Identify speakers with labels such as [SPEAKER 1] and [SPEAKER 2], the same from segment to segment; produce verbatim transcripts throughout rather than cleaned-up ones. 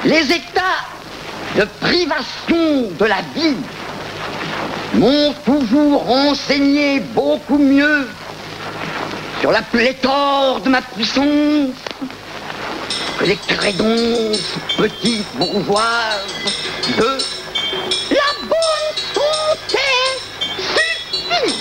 [SPEAKER 1] Les états de privation de la vie m'ont toujours renseigné beaucoup mieux sur la pléthore de ma puissance que les crédonces petites bourgeoises de la bonne santé suffit.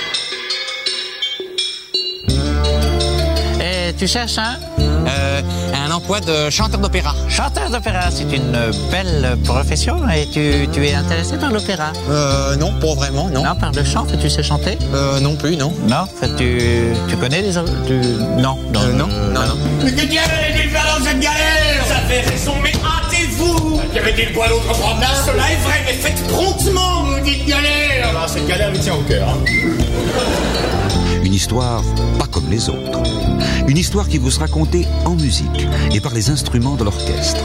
[SPEAKER 2] Et tu cherches un
[SPEAKER 3] Euh, un emploi de chanteur d'opéra.
[SPEAKER 2] chanteur d'opéra? C'est une belle profession et tu, tu es intéressé par l'opéra?
[SPEAKER 3] Euh, non, pas vraiment, non.
[SPEAKER 2] Non, par le chant, tu sais chanter?
[SPEAKER 3] Euh, non plus, non.
[SPEAKER 2] Non, tu, tu connais les... Tu... Non, non,
[SPEAKER 3] Euh, non, non, non.
[SPEAKER 4] Mais que Dieu est dans cette galère! Ça fait raison, mais hâtez-vous! Y avait-il quoi d'autre promenade? Cela est vrai, mais faites promptement, maudite galère! Ah, cette galère lui tient au cœur, hein.
[SPEAKER 5] Une histoire pas comme les autres. Une histoire qui vous sera contée en musique et par les instruments de l'orchestre.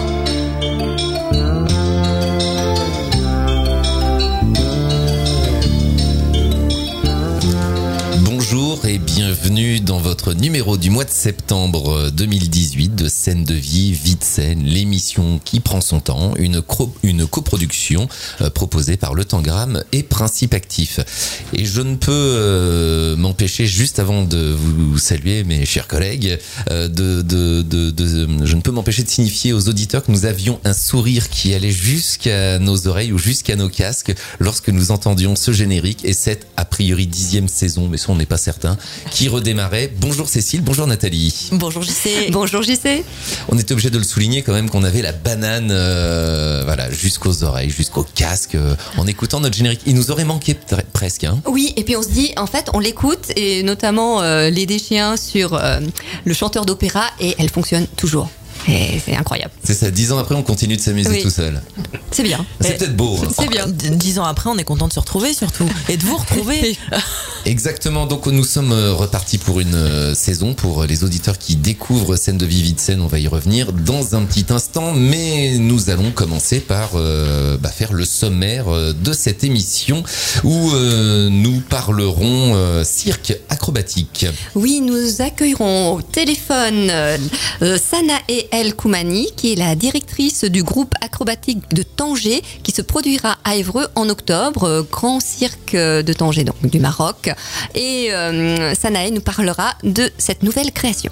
[SPEAKER 6] Bonjour et bienvenue dans votre numéro du mois de septembre deux mille dix-huit de Scène de vie, vie de scène, l'émission qui prend son temps, une, cro- une coproduction euh, proposée par Le Tangram et Principe Actif. Et je ne peux euh, m'empêcher, juste avant de vous saluer mes chers collègues, euh, de, de, de, de, je ne peux m'empêcher de signifier aux auditeurs que nous avions un sourire qui allait jusqu'à nos oreilles ou jusqu'à nos casques lorsque nous entendions ce générique et cette a priori dixième saison, mais ça on n'est pas certain, qui redémarrait. Bonjour Cécile, bonjour Nathalie.
[SPEAKER 7] Bonjour J C.
[SPEAKER 8] Bonjour J C.
[SPEAKER 6] On était obligé de le souligner quand même qu'on avait la banane euh, voilà, jusqu'aux oreilles, jusqu'au casque, euh, en écoutant notre générique. Il nous aurait manqué t- presque. Hein.
[SPEAKER 8] Oui, et puis on se dit, en fait, on l'écoute, et notamment euh, les déchiens sur euh, le chanteur d'opéra, et elle fonctionne toujours. Et c'est incroyable.
[SPEAKER 6] C'est ça, dix ans après, on continue de s'amuser
[SPEAKER 8] Oui.
[SPEAKER 6] tout seul.
[SPEAKER 8] C'est bien.
[SPEAKER 6] C'est peut-être beau. Hein.
[SPEAKER 8] C'est bien.
[SPEAKER 7] D- Dix ans après, on est content de se retrouver surtout et de vous retrouver.
[SPEAKER 6] Exactement, donc nous sommes repartis pour une euh, saison. Pour les auditeurs qui découvrent Scène de vie, vie de scène, on va y revenir dans un petit instant, mais nous allons commencer par euh, bah, faire le sommaire euh, de cette émission où euh, nous parlerons euh, cirque acrobatique.
[SPEAKER 8] Oui, nous accueillerons au téléphone euh, euh, Sanae El Koumani, qui est la directrice du groupe acrobatique de Tanger, qui se produira à Évreux en octobre, euh, grand cirque de Tanger, donc du Maroc. Et euh, Sanae nous parlera de cette nouvelle création.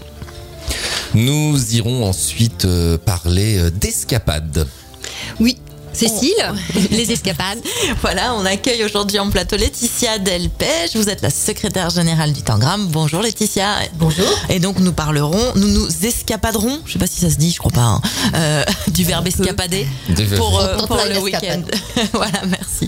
[SPEAKER 6] Nous irons ensuite euh, parler euh, d'escapades.
[SPEAKER 8] Oui. Cécile, oh. Les escapades.
[SPEAKER 7] Voilà, on accueille aujourd'hui en plateau Laetitia Delpech. Vous êtes la secrétaire générale du Tangram. Bonjour Laetitia.
[SPEAKER 8] Bonjour.
[SPEAKER 7] Et donc nous parlerons, nous nous escapaderons, je ne sais pas si ça se dit, je crois pas, hein, euh, du verbe escapader pour, euh, pour le week-end. Voilà, merci.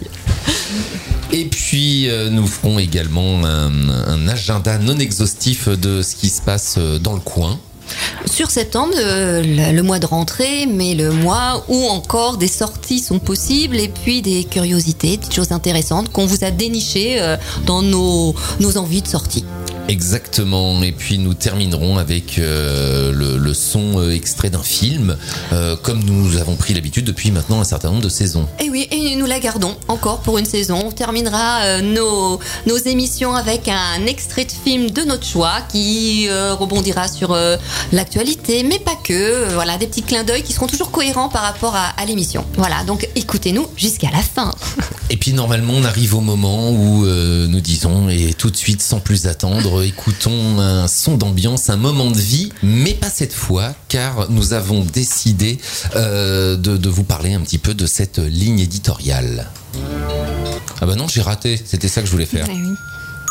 [SPEAKER 6] Et puis euh, nous ferons également un, un agenda non exhaustif de ce qui se passe dans le coin.
[SPEAKER 8] Sur septembre, euh, le, le mois de rentrée, mais le mois où encore des sorties sont possibles et puis des curiosités, des choses intéressantes qu'on vous a dénichées euh, dans nos, nos envies de sortie.
[SPEAKER 6] Exactement, et puis nous terminerons avec euh, le, le son euh, extrait d'un film, euh, comme nous avons pris l'habitude depuis maintenant un certain nombre de saisons.
[SPEAKER 8] Et oui, et nous la gardons encore pour une saison. On terminera euh, nos, nos émissions avec un extrait de film de notre choix qui euh, rebondira sur euh, l'actualité, mais pas que. Euh, voilà, des petits clins d'œil qui seront toujours cohérents par rapport à, à l'émission. Voilà, donc écoutez-nous jusqu'à la fin.
[SPEAKER 6] Et puis normalement on arrive au moment où euh, nous disons, et tout de suite sans plus attendre, écoutons un son d'ambiance, un moment de vie, mais pas cette fois, car nous avons décidé euh, de, de vous parler un petit peu de cette ligne éditoriale. Ah bah non, j'ai raté, c'était ça que je voulais faire.
[SPEAKER 8] Ah oui.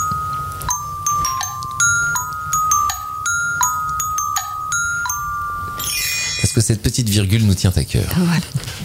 [SPEAKER 6] Parce que cette petite virgule nous tient à cœur.
[SPEAKER 8] Voilà.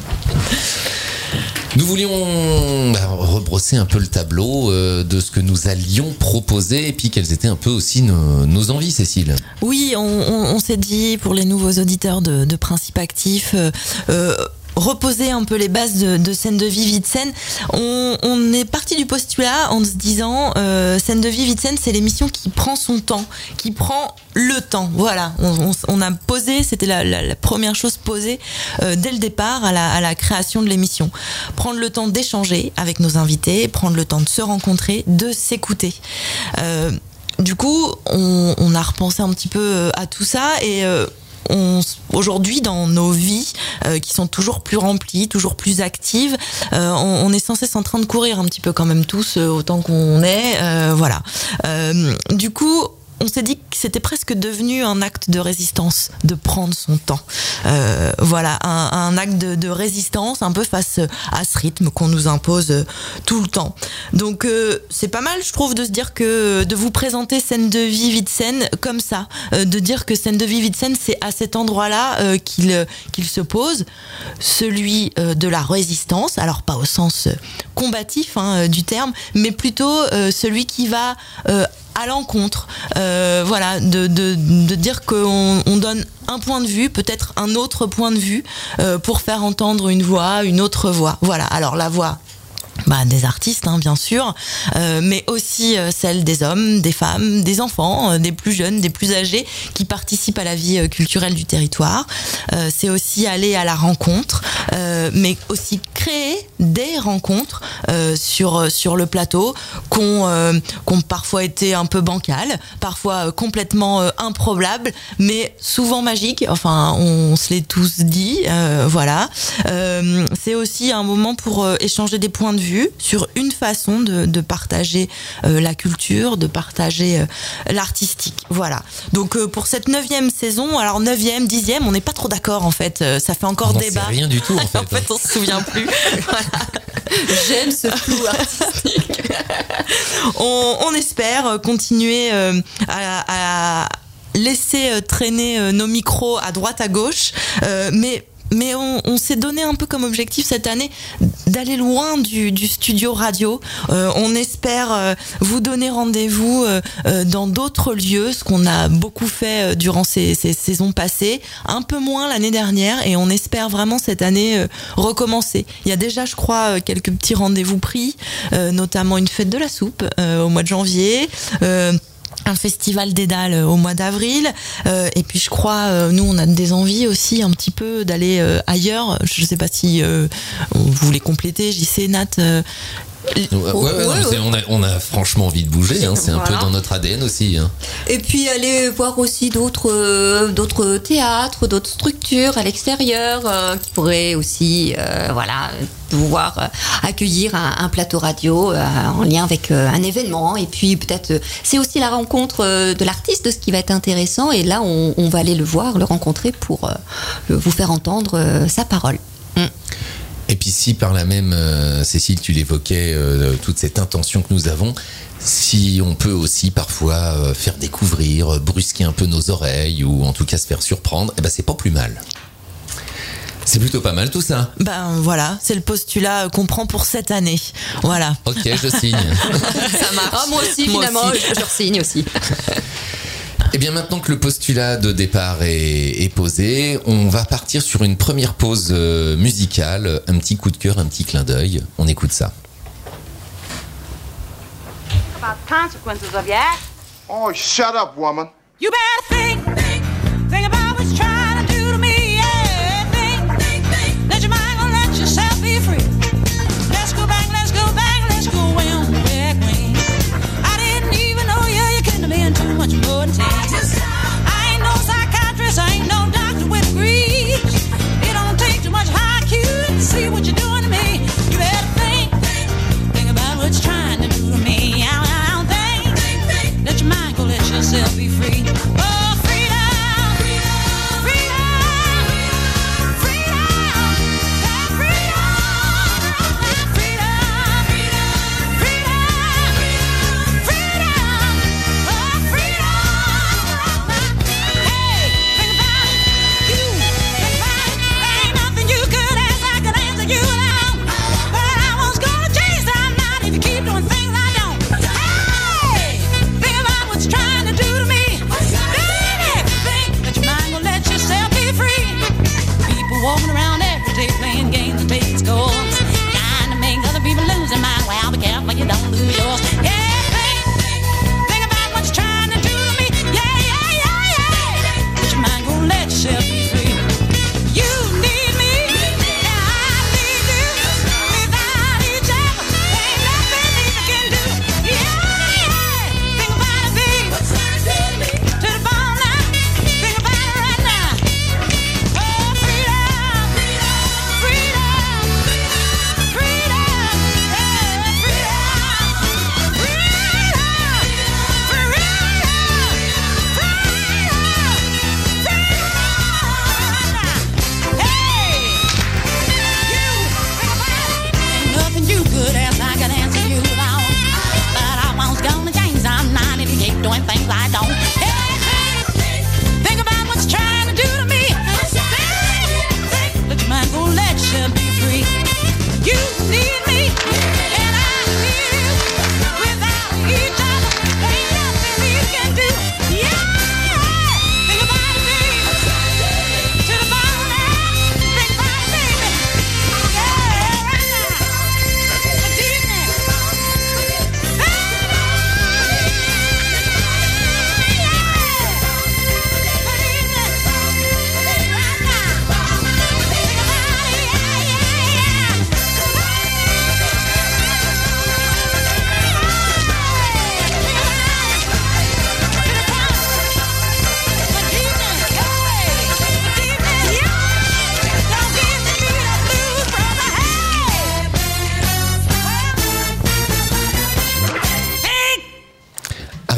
[SPEAKER 6] Nous voulions bah, rebrosser un peu le tableau euh, de ce que nous allions proposer et puis quelles étaient un peu aussi nos, nos envies, Cécile.
[SPEAKER 7] Oui, on, on, on s'est dit pour les nouveaux auditeurs de, de Principe Actif, euh, euh, reposer un peu les bases de, de Scène de vie, vie de scène. On, on est parti du postulat en se disant euh, Scène de vie, vie de scène, c'est l'émission qui prend son temps, qui prend le temps. Voilà, on, on, on a posé, c'était la, la, la première chose posée euh, dès le départ à la, à la création de l'émission. Prendre le temps d'échanger avec nos invités, prendre le temps de se rencontrer, de s'écouter. Euh, du coup, on, on a repensé un petit peu à tout ça et euh, on, aujourd'hui, dans nos vies, euh, qui sont toujours plus remplies, toujours plus actives, euh, on, on est sans cesse en train de courir un petit peu quand même tous, euh, autant qu'on est, euh, voilà. Euh, du coup, on s'est dit que c'était presque devenu un acte de résistance de prendre son temps. Euh, voilà, un, un acte de, de résistance un peu face à ce rythme qu'on nous impose tout le temps. Donc euh, c'est pas mal, je trouve, de se dire que de vous présenter Scène de vie, vie de scène comme ça, euh, de dire que Scène de vie, vie de scène, c'est à cet endroit-là euh, qu'il qu'il se pose, celui euh, de la résistance. Alors pas au sens combatif hein, du terme, mais plutôt euh, celui qui va euh, à l'encontre, euh, voilà, de, de, de dire qu'on on donne un point de vue, peut-être un autre point de vue, euh, pour faire entendre une voix, une autre voix. Voilà, alors la voix, bah, des artistes, hein, bien sûr, euh, mais aussi euh, celle des hommes, des femmes, des enfants, euh, des plus jeunes, des plus âgés, qui participent à la vie euh, culturelle du territoire. Euh, c'est aussi aller à la rencontre, euh, mais aussi créer des rencontres euh, sur sur le plateau, qu'on euh, qu'on parfois été un peu bancales, parfois euh, complètement euh, improbables, mais souvent magiques. Enfin, on, on se l'est tous dit, euh, voilà. Euh, c'est aussi un moment pour euh, échanger des points de vue sur une façon de, de partager euh, la culture, de partager euh, l'artistique. Voilà. Donc euh, pour cette neuvième saison, alors neuvième, dixième, on n'est pas trop d'accord en fait. Euh, ça fait encore
[SPEAKER 6] Non,
[SPEAKER 7] débat.
[SPEAKER 6] c'est rien du tout en fait.
[SPEAKER 7] En fait, on se souvient plus. Voilà.
[SPEAKER 8] J'aime ce flou artistique.
[SPEAKER 7] on, on espère continuer euh, à, à laisser traîner euh, nos micros à droite à gauche, euh, mais Mais on, on s'est donné un peu comme objectif cette année d'aller loin du, du studio radio. Euh, on espère euh, vous donner rendez-vous euh, euh, dans d'autres lieux, ce qu'on a beaucoup fait euh, durant ces, ces saisons passées, un peu moins l'année dernière, et on espère vraiment cette année euh, recommencer. Il y a déjà, je crois, euh, quelques petits rendez-vous pris, euh, notamment une fête de la soupe euh, au mois de janvier. Euh, un festival des dalles au mois d'avril, euh, et puis je crois euh, nous on a des envies aussi un petit peu d'aller euh, ailleurs. Je sais pas si euh, vous voulez compléter, J C, Nat. euh,
[SPEAKER 6] Ouais, ouais, ouais,
[SPEAKER 8] ouais,
[SPEAKER 6] ouais. On, a, on a franchement envie de bouger, hein. C'est un
[SPEAKER 8] Voilà.
[SPEAKER 6] peu dans notre A D N aussi. Hein.
[SPEAKER 8] Et puis aller voir aussi d'autres euh, d'autres théâtres, d'autres structures à l'extérieur euh, qui pourraient aussi euh, voilà pouvoir euh, accueillir un, un plateau radio euh, en lien avec euh, un événement. Et puis peut-être euh, c'est aussi la rencontre euh, de l'artiste, de ce qui va être intéressant. Et là on, on va aller le voir, le rencontrer pour euh, vous faire entendre euh, sa parole. Mm.
[SPEAKER 6] Et puis si par là même, euh, Cécile, tu l'évoquais, euh, toute cette intention que nous avons, si on peut aussi parfois euh, faire découvrir, euh, brusquer un peu nos oreilles, ou en tout cas se faire surprendre, eh ben c'est pas plus mal. C'est plutôt pas mal tout ça.
[SPEAKER 7] Ben voilà, c'est le postulat qu'on prend pour cette année. Voilà.
[SPEAKER 6] Ok, je signe.
[SPEAKER 8] Ça marche. Ah, moi aussi
[SPEAKER 7] Moi
[SPEAKER 8] finalement,
[SPEAKER 7] aussi.
[SPEAKER 8] je, je signe aussi.
[SPEAKER 6] Et bien maintenant que le postulat de départ est, est posé, on va partir sur une première pause euh, musicale, un petit coup de cœur, un petit clin d'œil. On écoute ça.
[SPEAKER 9] About the consequences of your act.
[SPEAKER 10] Oh, shut up, woman.
[SPEAKER 9] You better think, think, think about what you're trying to do to me. Yeah, think, think, think. Let your mind go, let yourself be free. Let's go back, let's go back, let's go way on back when I didn't even know you. You couldn't have been too much more than ten. I ain't no psychiatrist, I ain't no doctor with degrees. It don't take too much high Q to see what you're doing to me. You better think, think, think about what you're trying to do to me. Out, out, think, think, think. Let your mind go, let yourself be free. Oh, free.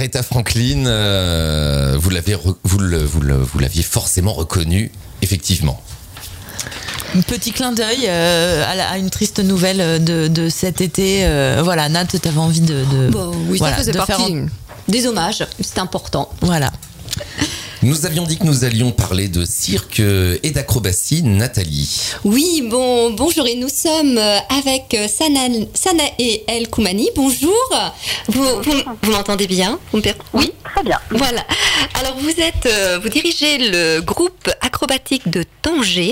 [SPEAKER 6] Aretha Franklin, euh, vous l'avez, re- vous, le, vous, le, vous l'aviez forcément reconnu, effectivement.
[SPEAKER 7] Un petit clin d'œil euh, à, la- à une triste nouvelle de, de cet été. Euh, voilà, Nat, t'avais envie de, de
[SPEAKER 8] Bon, oui,
[SPEAKER 7] voilà,
[SPEAKER 8] ça faisait
[SPEAKER 7] de
[SPEAKER 8] partie
[SPEAKER 7] faire en-
[SPEAKER 8] des hommages, c'est important.
[SPEAKER 7] Voilà.
[SPEAKER 6] Nous avions dit que nous allions parler de cirque et d'acrobatie, Nathalie.
[SPEAKER 8] Oui, bon, bonjour, et nous sommes avec Sana, Sana et El Koumani. Bonjour. Vous, vous, vous m'entendez bien? Vous me per- Oui,
[SPEAKER 11] très bien.
[SPEAKER 8] Voilà. Alors vous êtes, euh, vous dirigez le groupe acrobatique de Tanger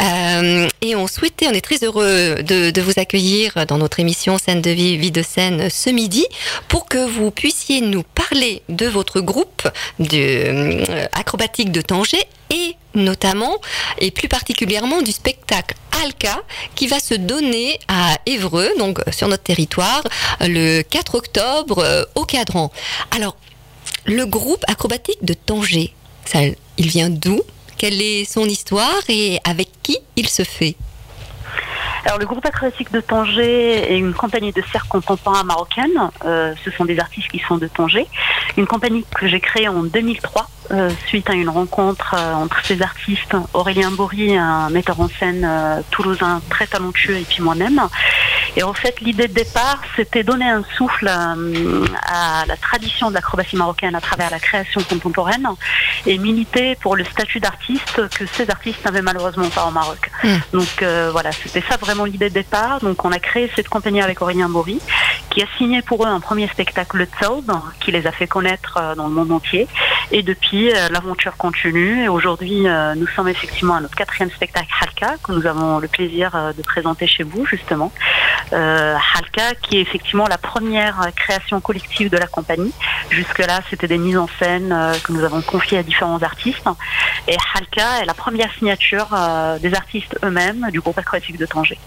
[SPEAKER 8] euh, et on souhaitait, on est très heureux de, de vous accueillir dans notre émission Scène de vie, vie de scène ce midi pour que vous puissiez nous parler de votre groupe de euh, acrobatique de Tanger et notamment et plus particulièrement du spectacle Halka qui va se donner à Évreux, donc sur notre territoire, le quatre octobre euh, au Cadran. Alors, le groupe acrobatique de Tanger, ça, il vient d'où? Quelle est son histoire et avec qui il se fait?
[SPEAKER 11] Alors, le groupe acrobatique de Tanger est une compagnie de cirque contemporain marocaine. Euh, ce sont des artistes qui sont de Tanger. Une compagnie que j'ai créée en deux mille trois euh, suite à une rencontre euh, entre ces artistes, Aurélien Bory, un metteur en scène euh, toulousain très talentueux, et puis moi-même. Et en fait, l'idée de départ, c'était donner un souffle euh, à la tradition de l'acrobatie marocaine à travers la création contemporaine et militer pour le statut d'artiste que ces artistes n'avaient malheureusement pas au Maroc. Mmh. Donc euh, voilà, c'était ça vraiment l'idée de départ. Donc on a créé cette compagnie avec Aurélien Bory, qui a signé pour eux un premier spectacle, le Tsaoub, qui les a fait connaître euh, dans le monde entier. Et depuis, euh, l'aventure continue. Et aujourd'hui, euh, nous sommes effectivement à notre quatrième spectacle, Halka, que nous avons le plaisir euh, de présenter chez vous, justement. Euh, Halka, qui est effectivement la première création collective de la compagnie. Jusque-là, c'était des mises en scène euh, que nous avons confiées à différents artistes. Et Halka est la première signature euh, des artistes eux-mêmes du groupe acrobatique de Tanger.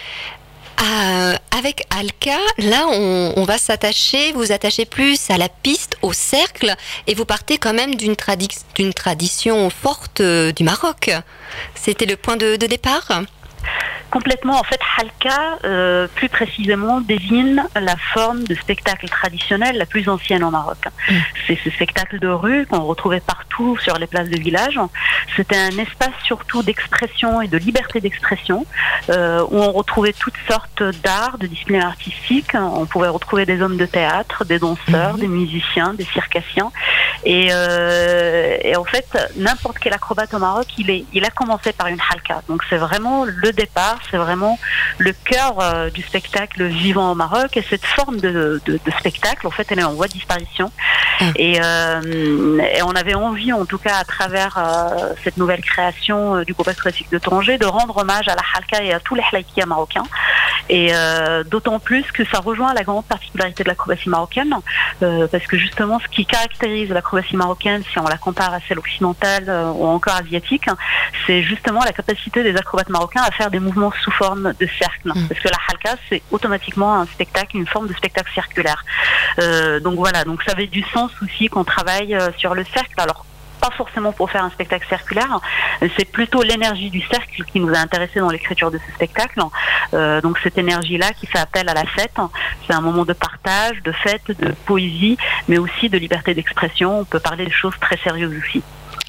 [SPEAKER 8] Euh, avec Halka, là, on, on va s'attacher, vous attachez plus à la piste, au cercle, et vous partez quand même d'une, tradi- d'une tradition forte euh, du Maroc. C'était le point de, de départ ?
[SPEAKER 11] Complètement. En fait, Halka, euh, plus précisément, désigne la forme de spectacle traditionnel la plus ancienne au Maroc. Mmh. C'est ce spectacle de rue qu'on retrouvait partout sur les places de village. C'était un espace surtout d'expression et de liberté d'expression, euh, où on retrouvait toutes sortes d'arts, de disciplines artistiques. On pouvait retrouver des hommes de théâtre, des danseurs, mmh. des musiciens, des circassiens. Et, euh, et en fait, n'importe quel acrobate au Maroc, il, est, il a commencé par une Halka. Donc c'est vraiment le départ, c'est vraiment le cœur euh, du spectacle vivant au Maroc. Et cette forme de, de, de spectacle, en fait, elle est en voie de disparition. Mmh. Et, euh, et on avait envie, en tout cas à travers euh, cette nouvelle création euh, du groupe acrobatique de Tanger, de rendre hommage à la Halka et à tous les Halaikia marocains. Et euh, d'autant plus que ça rejoint la grande particularité de l'acrobatie marocaine, euh, parce que justement, ce qui caractérise l'acrobatie marocaine, si on la compare à celle occidentale euh, ou encore asiatique, c'est justement la capacité des acrobates marocains à faire des mouvements sous forme de cercle. Mmh. Parce que la Halka, c'est automatiquement un spectacle, une forme de spectacle circulaire. Euh, donc voilà, donc ça avait du sens aussi qu'on travaille euh, sur le cercle. Alors, pas forcément pour faire un spectacle circulaire, c'est plutôt l'énergie du cercle qui nous a intéressés dans l'écriture de ce spectacle. Euh, donc cette énergie-là qui fait appel à la fête, c'est un moment de partage, de fête, de poésie, mais aussi de liberté d'expression. On peut parler de choses très sérieuses aussi.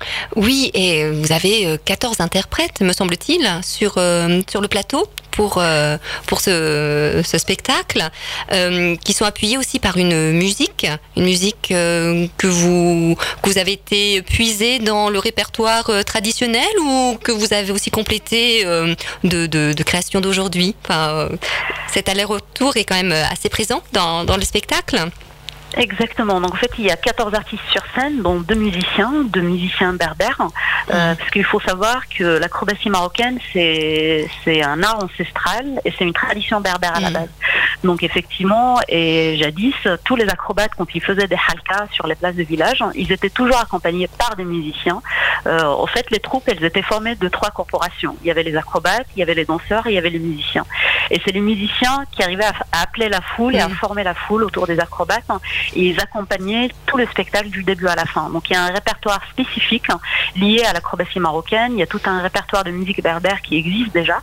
[SPEAKER 8] Oui, et vous avez quatorze interprètes, me semble-t-il, sur, euh, sur le plateau pour, euh, pour ce, ce spectacle, euh, qui sont appuyés aussi par une musique, une musique euh, que, vous, que vous avez été puisée dans le répertoire euh, traditionnel ou que vous avez aussi complété euh, de, de, de création d'aujourd'hui. Enfin, euh, cet aller-retour est quand même assez présent dans, dans le spectacle.
[SPEAKER 11] Exactement. Donc en fait, il y a quatorze artistes sur scène, dont deux musiciens, deux musiciens berbères, euh, parce qu'il faut savoir que l'acrobatie marocaine, c'est c'est un art ancestral et c'est une tradition berbère à la base. Donc effectivement, et jadis, tous les acrobates, quand ils faisaient des halkas sur les places de village, ils étaient toujours accompagnés par des musiciens. Euh, en fait, les troupes, elles étaient formées de trois corporations. Il y avait les acrobates, il y avait les danseurs et il y avait les musiciens. Et c'est les musiciens qui arrivaient à, à appeler la foule et à former la foule autour des acrobates. Et ils accompagnaient tout le spectacle du début à la fin. Donc il y a un répertoire spécifique lié à l'acrobatie marocaine. Il y a tout un répertoire de musique berbère qui existe déjà.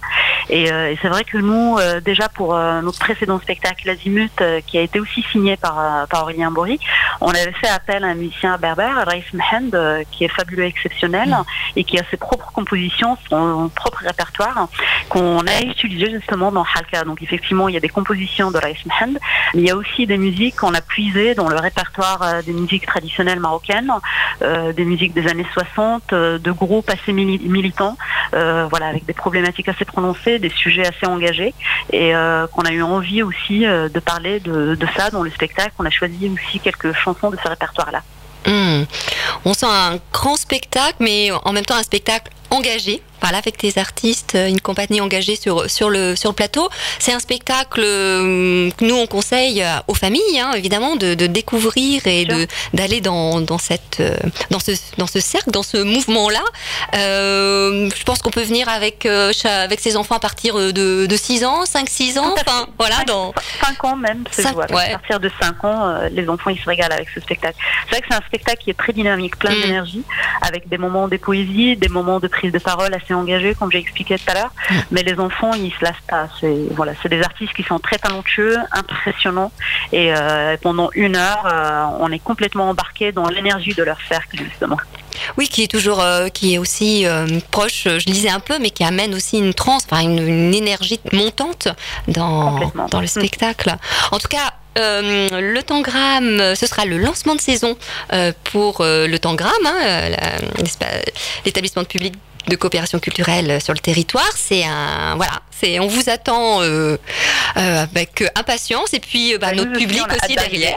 [SPEAKER 11] Et, euh, et c'est vrai que nous, euh, déjà pour euh, notre précédent spectacle Azimut, euh, qui a été aussi signé par, euh, par Aurélien Bory, on avait fait appel à un musicien berbère, Raïs Mehend, euh, qui est fabuleux, exceptionnel, mmh. et qui a ses propres compositions, son propre répertoire, qu'on a utilisé justement dans Halka. Donc effectivement, il y a des compositions de Raïs Mehend, mais il y a aussi des musiques qu'on a puisées dans le répertoire euh, des musiques traditionnelles marocaines, euh, des musiques des années soixante, euh, de groupes assez mili- militants, euh, voilà, avec des problématiques assez prononcées, des sujets assez engagés, et euh, qu'on a eu envie aussi euh, de parler de, de ça dans le spectacle. On a choisi aussi quelques chansons de ce répertoire-là.
[SPEAKER 8] Mmh. On sent un grand spectacle, mais en même temps un spectacle engagé. Voilà, avec des artistes, une compagnie engagée sur sur le sur le plateau. C'est un spectacle euh, que nous on conseille aux familles, hein, évidemment, de, de découvrir et de d'aller dans dans cette euh, dans ce dans ce cercle, dans ce mouvement-là. Euh, je pense qu'on peut venir avec euh, avec ses enfants à partir de de six ans, cinq six ans, enfin voilà, dans
[SPEAKER 11] cinq ans même, c'est jouable. Ouais. À partir de cinq ans, euh, les enfants ils se régalent avec ce spectacle. C'est vrai que c'est un spectacle qui est très dynamique, plein mmh. d'énergie, avec des moments de poésie, des moments de prise de parole assez engagés, comme j'ai expliqué tout à l'heure, mmh. mais les enfants ils se lassent pas. C'est voilà, c'est des artistes qui sont très talentueux, impressionnants, et euh, pendant une heure, euh, on est complètement embarqué dans l'énergie de leur cercle justement.
[SPEAKER 8] Oui, qui est toujours, euh, qui est aussi euh, proche, je lisais un peu, mais qui amène aussi une transe, enfin une, une énergie montante dans dans le spectacle. Mmh. En tout cas. Euh, le Tangram, ce sera le lancement de saison euh, pour euh, le Tangram, hein, la, l'établissement de public de coopération culturelle sur le territoire. C'est un voilà, c'est on vous attend euh, euh, avec impatience et puis bah, notre public aussi derrière.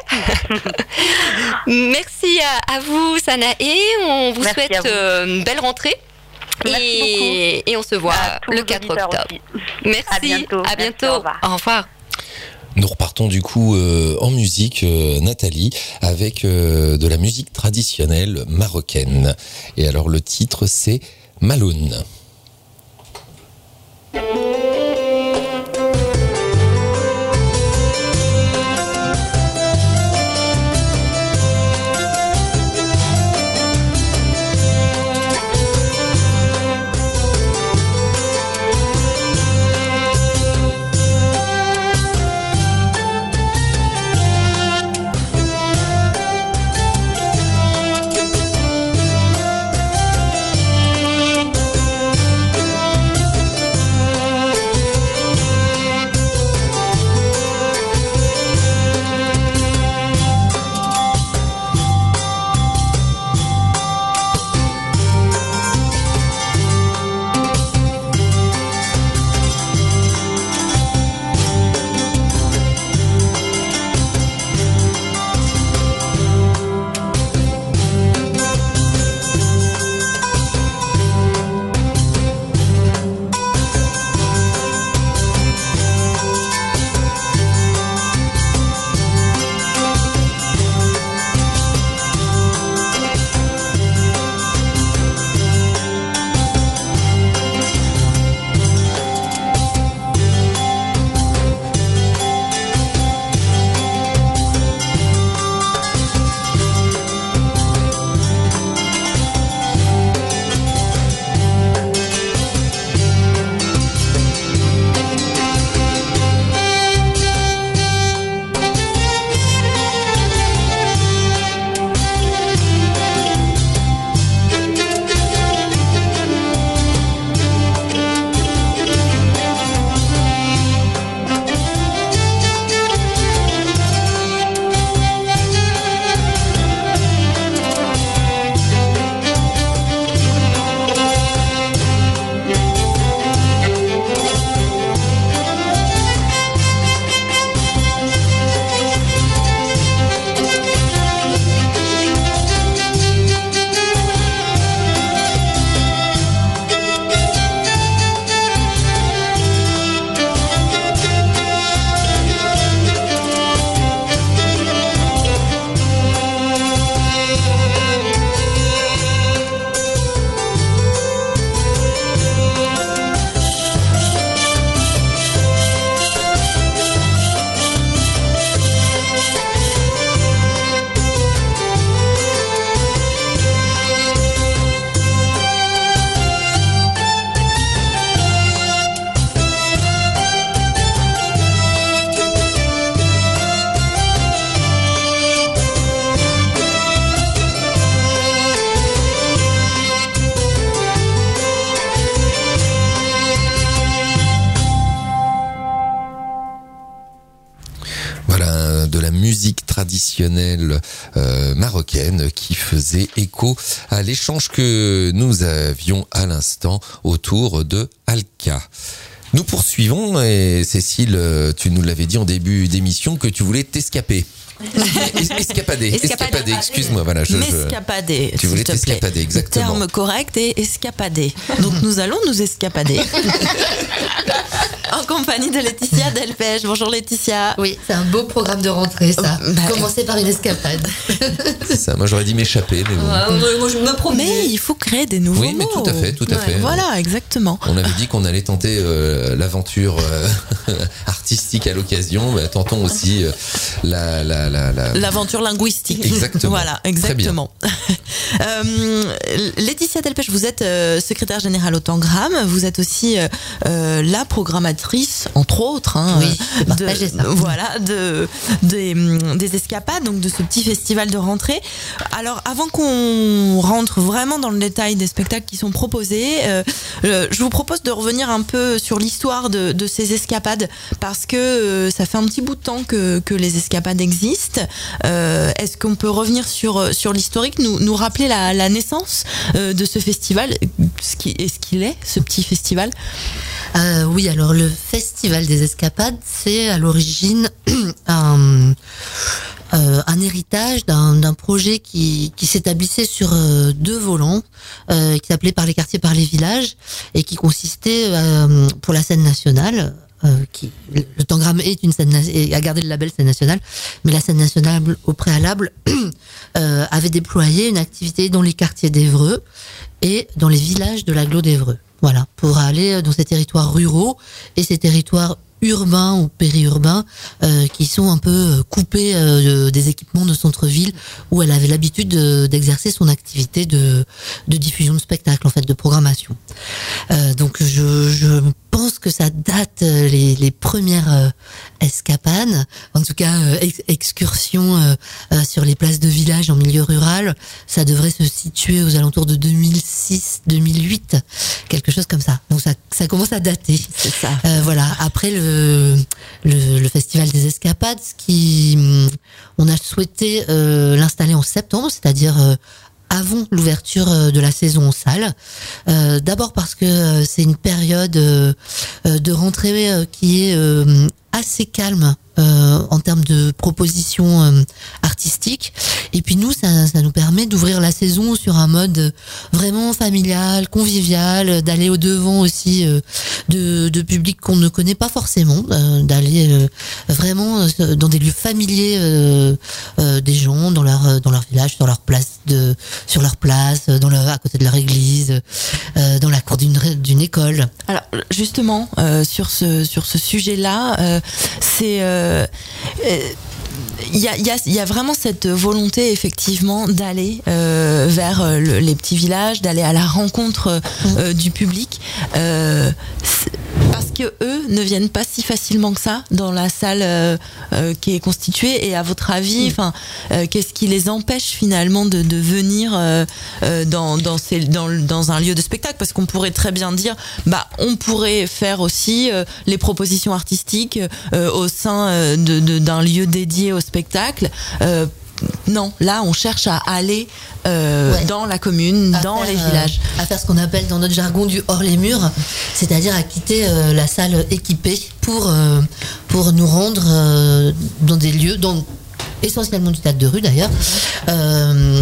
[SPEAKER 8] Merci à, à vous, Sanaé. On vous Merci souhaite vous. Euh, une belle rentrée. Et, et on se voit le quatre octobre. Aussi. Merci. À bientôt. À bientôt. Merci, au revoir. Au revoir.
[SPEAKER 6] Nous repartons du coup euh, en musique, euh, Nathalie, avec euh, de la musique traditionnelle marocaine. Et alors le titre c'est Maloun.
[SPEAKER 9] Thank
[SPEAKER 6] de la musique traditionnelle euh, marocaine qui faisait écho à l'échange que nous avions à l'instant autour de Alka. Nous poursuivons et Cécile, tu nous l'avais dit en début d'émission que tu voulais t'escaper. Es- Escapader, escapader, excuse-moi, voilà. Je, je...
[SPEAKER 7] M'escapader,
[SPEAKER 6] Tu
[SPEAKER 7] s'il
[SPEAKER 6] voulais
[SPEAKER 7] te plaît.
[SPEAKER 6] t'escapader, exactement.
[SPEAKER 7] Le terme correct est escapader. Donc nous allons nous escapader. En compagnie de Laetitia Delpech. Bonjour Laetitia.
[SPEAKER 12] Oui, c'est un beau programme de rentrée, ça.
[SPEAKER 7] Bah,
[SPEAKER 12] Commencer par une escapade.
[SPEAKER 6] Ça, moi j'aurais dit m'échapper, mais bon.
[SPEAKER 12] Ouais, moi, je me promets.
[SPEAKER 7] Mais il faut créer des nouveaux
[SPEAKER 6] Oui, mais
[SPEAKER 7] mots.
[SPEAKER 6] tout à fait, tout à fait.
[SPEAKER 7] Voilà, exactement.
[SPEAKER 6] On avait dit qu'on allait tenter euh, l'aventure euh, artistique à l'occasion, mais tentons aussi euh, la, la, la, la...
[SPEAKER 7] L'aventure linguistique.
[SPEAKER 6] Exactement.
[SPEAKER 7] Voilà, exactement. euh, Laetitia Delpech, vous êtes euh, secrétaire générale au Tangram. Vous êtes aussi euh, euh, la programmatrice, entre autres, hein,
[SPEAKER 12] Oui, c'est
[SPEAKER 7] de,
[SPEAKER 12] partagé, ça.
[SPEAKER 7] voilà, de, des, des escapades, donc de ce petit festival de rentrée. Alors, avant qu'on rentre vraiment dans le détail des spectacles qui sont proposés, euh, euh, je vous propose de revenir un peu sur l'histoire de, de ces escapades, parce que euh, ça fait un petit bout de temps que, que les escapades existent. Euh, est-ce qu'on peut revenir sur, sur l'historique, nous, nous rappeler la, la naissance euh, de ce festival, ce qui, est ce qu'il est, ce petit festival?
[SPEAKER 12] Euh, oui, alors le Festival des Escapades, c'est à l'origine un, euh, un héritage d'un, d'un projet qui, qui s'établissait sur euh, deux volants, euh, qui s'appelait Par les quartiers, par les villages, et qui consistait euh, pour la scène nationale. Euh, qui, le Tangram est une scène et a gardé le label scène nationale, mais la scène nationale au préalable euh, avait déployé une activité dans les quartiers d'Évreux et dans les villages de l'agglo d'Évreux. Voilà, pour aller dans ces territoires ruraux et ces territoires urbains ou périurbains euh, qui sont un peu coupés euh, des équipements de centre-ville où elle avait l'habitude de, d'exercer son activité de, de diffusion de spectacles, en fait, de programmation. Euh, donc je, je pense que ça date euh, les, les premières euh, escapades, en tout cas euh, ex- excursions euh, euh, sur les places de village en milieu rural. Ça devrait se situer aux alentours de deux mille six deux mille huit, quelque chose comme ça. Donc ça, ça commence à dater.
[SPEAKER 7] C'est ça.
[SPEAKER 12] Euh, voilà. Après le, le le festival des escapades, ce qui on a souhaité euh, l'installer en septembre, c'est-à-dire euh, avant l'ouverture de la saison en salle. Euh, d'abord parce que c'est une période euh, de rentrée euh, qui est euh, assez calme euh, en termes de propositions euh, artistiques. Et puis nous, ça, ça nous permet d'ouvrir la saison sur un mode vraiment familial, convivial, d'aller au devant aussi euh, de, de publics qu'on ne connaît pas forcément, euh, d'aller euh, vraiment euh, dans des lieux familiers euh, euh, des gens, dans leur dans leur village, sur leur place de sur leur place, dans leur à côté de leur église, euh, dans la cour d'une d'une école.
[SPEAKER 7] Alors justement euh, sur ce sur ce sujet-là, euh, c'est euh, euh, il y a, il y, a, il y a vraiment cette volonté effectivement d'aller euh, vers euh, le, les petits villages, d'aller à la rencontre euh, du public, euh, parce que eux ne viennent pas si facilement que ça dans la salle euh, euh, qui est constituée. Et à votre avis, enfin, euh, qu'est-ce qui les empêche finalement de, de venir euh, euh, dans dans, ces, dans dans un lieu de spectacle? Parce qu'on pourrait très bien dire, bah, on pourrait faire aussi euh, les propositions artistiques euh, au sein euh, de, de, d'un lieu dédié au spectacle. Euh, non, là on cherche à aller euh, ouais. dans la commune, à dans faire, les villages.
[SPEAKER 12] Euh, à faire ce qu'on appelle dans notre jargon du hors les murs, c'est-à-dire à quitter euh, la salle équipée pour, euh, pour nous rendre euh, dans des lieux, dans, essentiellement du théâtre de rue d'ailleurs. Euh,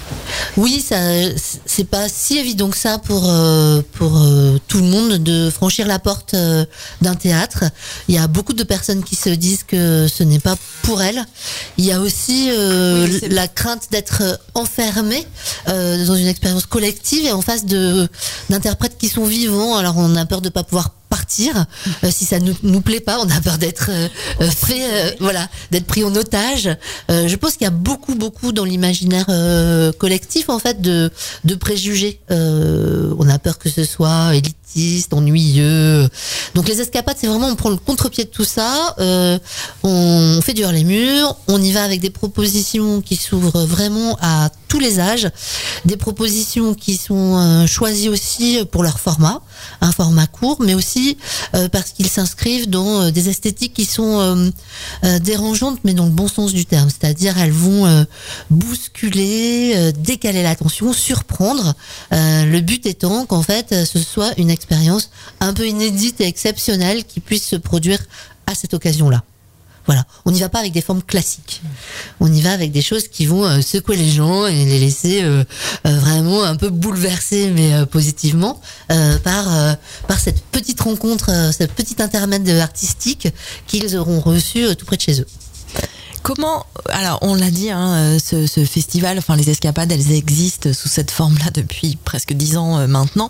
[SPEAKER 12] Oui, ça, c'est pas si évident que ça pour euh, pour euh, tout le monde de franchir la porte euh, d'un théâtre. Il y a beaucoup de personnes qui se disent que ce n'est pas pour elles. Il y a aussi euh, oui, la crainte d'être enfermé euh, dans une expérience collective et en face de d'interprètes qui sont vivants. Alors on a peur de pas pouvoir partir euh, si ça nous nous plaît pas, on a peur d'être euh, fait euh, voilà, d'être pris en otage. Euh, je pense qu'il y a beaucoup beaucoup dans l'imaginaire euh, collectif en fait de de préjugés. Euh, on a peur que ce soit élitiste, ennuyeux. Donc les escapades, c'est vraiment on prend le contre-pied de tout ça. Euh, on fait du hors les murs, on y va avec des propositions qui s'ouvrent vraiment à tous les âges, des propositions qui sont euh, choisies aussi pour leur format, un format court, mais aussi euh, parce qu'ils s'inscrivent dans euh, des esthétiques qui sont euh, euh, dérangeantes, mais dans le bon sens du terme, c'est-à-dire elles vont euh, bousculer, euh, décaler l'attention, surprendre, euh, le but étant qu'en fait ce soit une expérience un peu inédite et exceptionnelle qui puisse se produire à cette occasion-là. Voilà, on n'y va pas avec des formes classiques. On y va avec des choses qui vont euh, secouer les gens et les laisser euh, euh, vraiment un peu bouleversés, mais euh, positivement, euh, par euh, par cette petite rencontre, euh, cette petite intermède artistique qu'ils auront reçu euh, tout près de chez eux.
[SPEAKER 7] Comment, alors on l'a dit, hein, ce, ce festival, enfin les escapades, elles existent sous cette forme-là depuis presque dix ans euh, maintenant.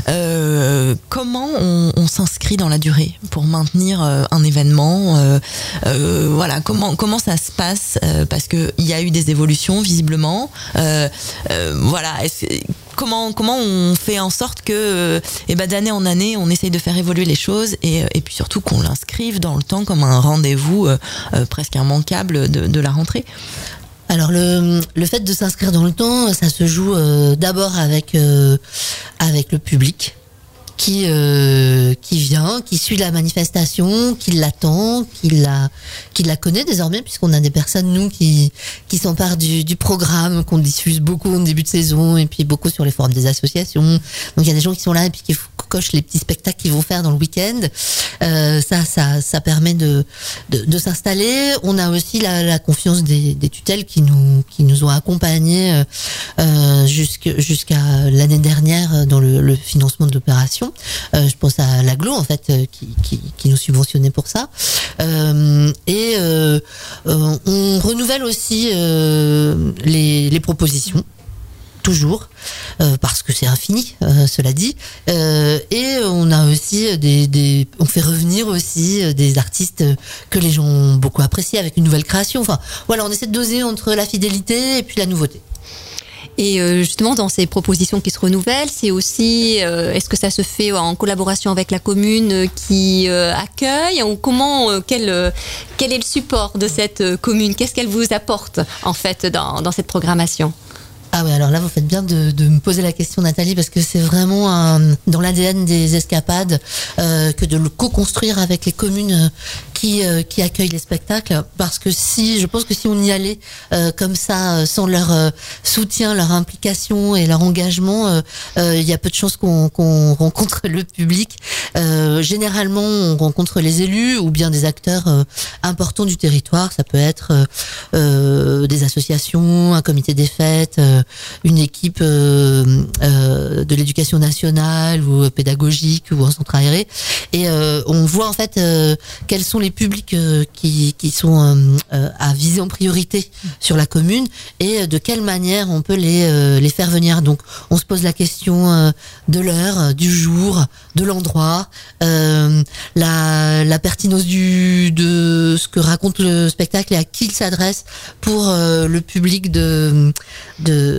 [SPEAKER 7] Euh, comment on, on s'inscrit dans la durée pour maintenir euh, un événement euh, euh, Voilà, comment comment ça se passe euh, parce que il y a eu des évolutions visiblement. Euh, euh, voilà. Est-ce, Comment, comment on fait en sorte que, euh, eh ben, d'année en année, on essaye de faire évoluer les choses et, et puis surtout qu'on l'inscrive dans le temps comme un rendez-vous euh, euh, presque immanquable de, de la rentrée.
[SPEAKER 12] Alors le, le fait de s'inscrire dans le temps, ça se joue euh, d'abord avec, euh, avec le public qui, euh, qui vient, qui suit la manifestation, qui l'attend, qui la, qui la connaît désormais, puisqu'on a des personnes, nous, qui, qui s'emparent du, du programme, qu'on diffuse beaucoup en début de saison, et puis beaucoup sur les forums des associations. Donc il y a des gens qui sont là et puis qui cochent les petits spectacles qu'ils vont faire dans le week-end. Euh, ça, ça, ça permet de, de, de s'installer. On a aussi la, la confiance des, des tutelles qui nous, qui nous ont accompagnés euh, jusque, jusqu'à l'année dernière dans le, le financement de l'opération. Euh, je pense à l'Aglo en fait euh, qui, qui, qui nous subventionnait pour ça euh, et euh, euh, on renouvelle aussi euh, les, les propositions toujours euh, parce que c'est infini euh, cela dit euh, et on a aussi des, des on fait revenir aussi des artistes que les gens ont beaucoup appréciés avec une nouvelle création. Enfin voilà, on essaie de doser entre la fidélité et puis la nouveauté.
[SPEAKER 8] Et justement, dans ces propositions qui se renouvellent, c'est aussi, euh, est-ce que ça se fait en collaboration avec la commune qui euh, accueille, ou comment, euh, quel, euh, quel est le support de cette commune? Qu'est-ce qu'elle vous apporte, en fait, dans, dans cette programmation?
[SPEAKER 12] Ah oui, alors là, vous faites bien de, de me poser la question, Nathalie, parce que c'est vraiment un, dans l'A D N des escapades euh, que de le co-construire avec les communes qui, euh, qui accueillent les spectacles. Parce que si, je pense que si on y allait euh, comme ça, sans leur euh, soutien, leur implication et leur engagement, il euh, euh, y a peu de chances qu'on, qu'on rencontre le public. Euh, généralement, on rencontre les élus ou bien des acteurs euh, importants du territoire. Ça peut être euh, euh, des associations, un comité des fêtes, euh, une équipe euh, euh, de l'éducation nationale ou pédagogique ou en centre aéré, et euh, on voit en fait euh, quels sont les publics euh, qui, qui sont euh, euh, à viser en priorité sur la commune et de quelle manière on peut les, euh, les faire venir. Donc on se pose la question euh, de l'heure, du jour, de l'endroit, euh, la, la pertinence du, de ce que raconte le spectacle et à qui il s'adresse pour euh, le public de, de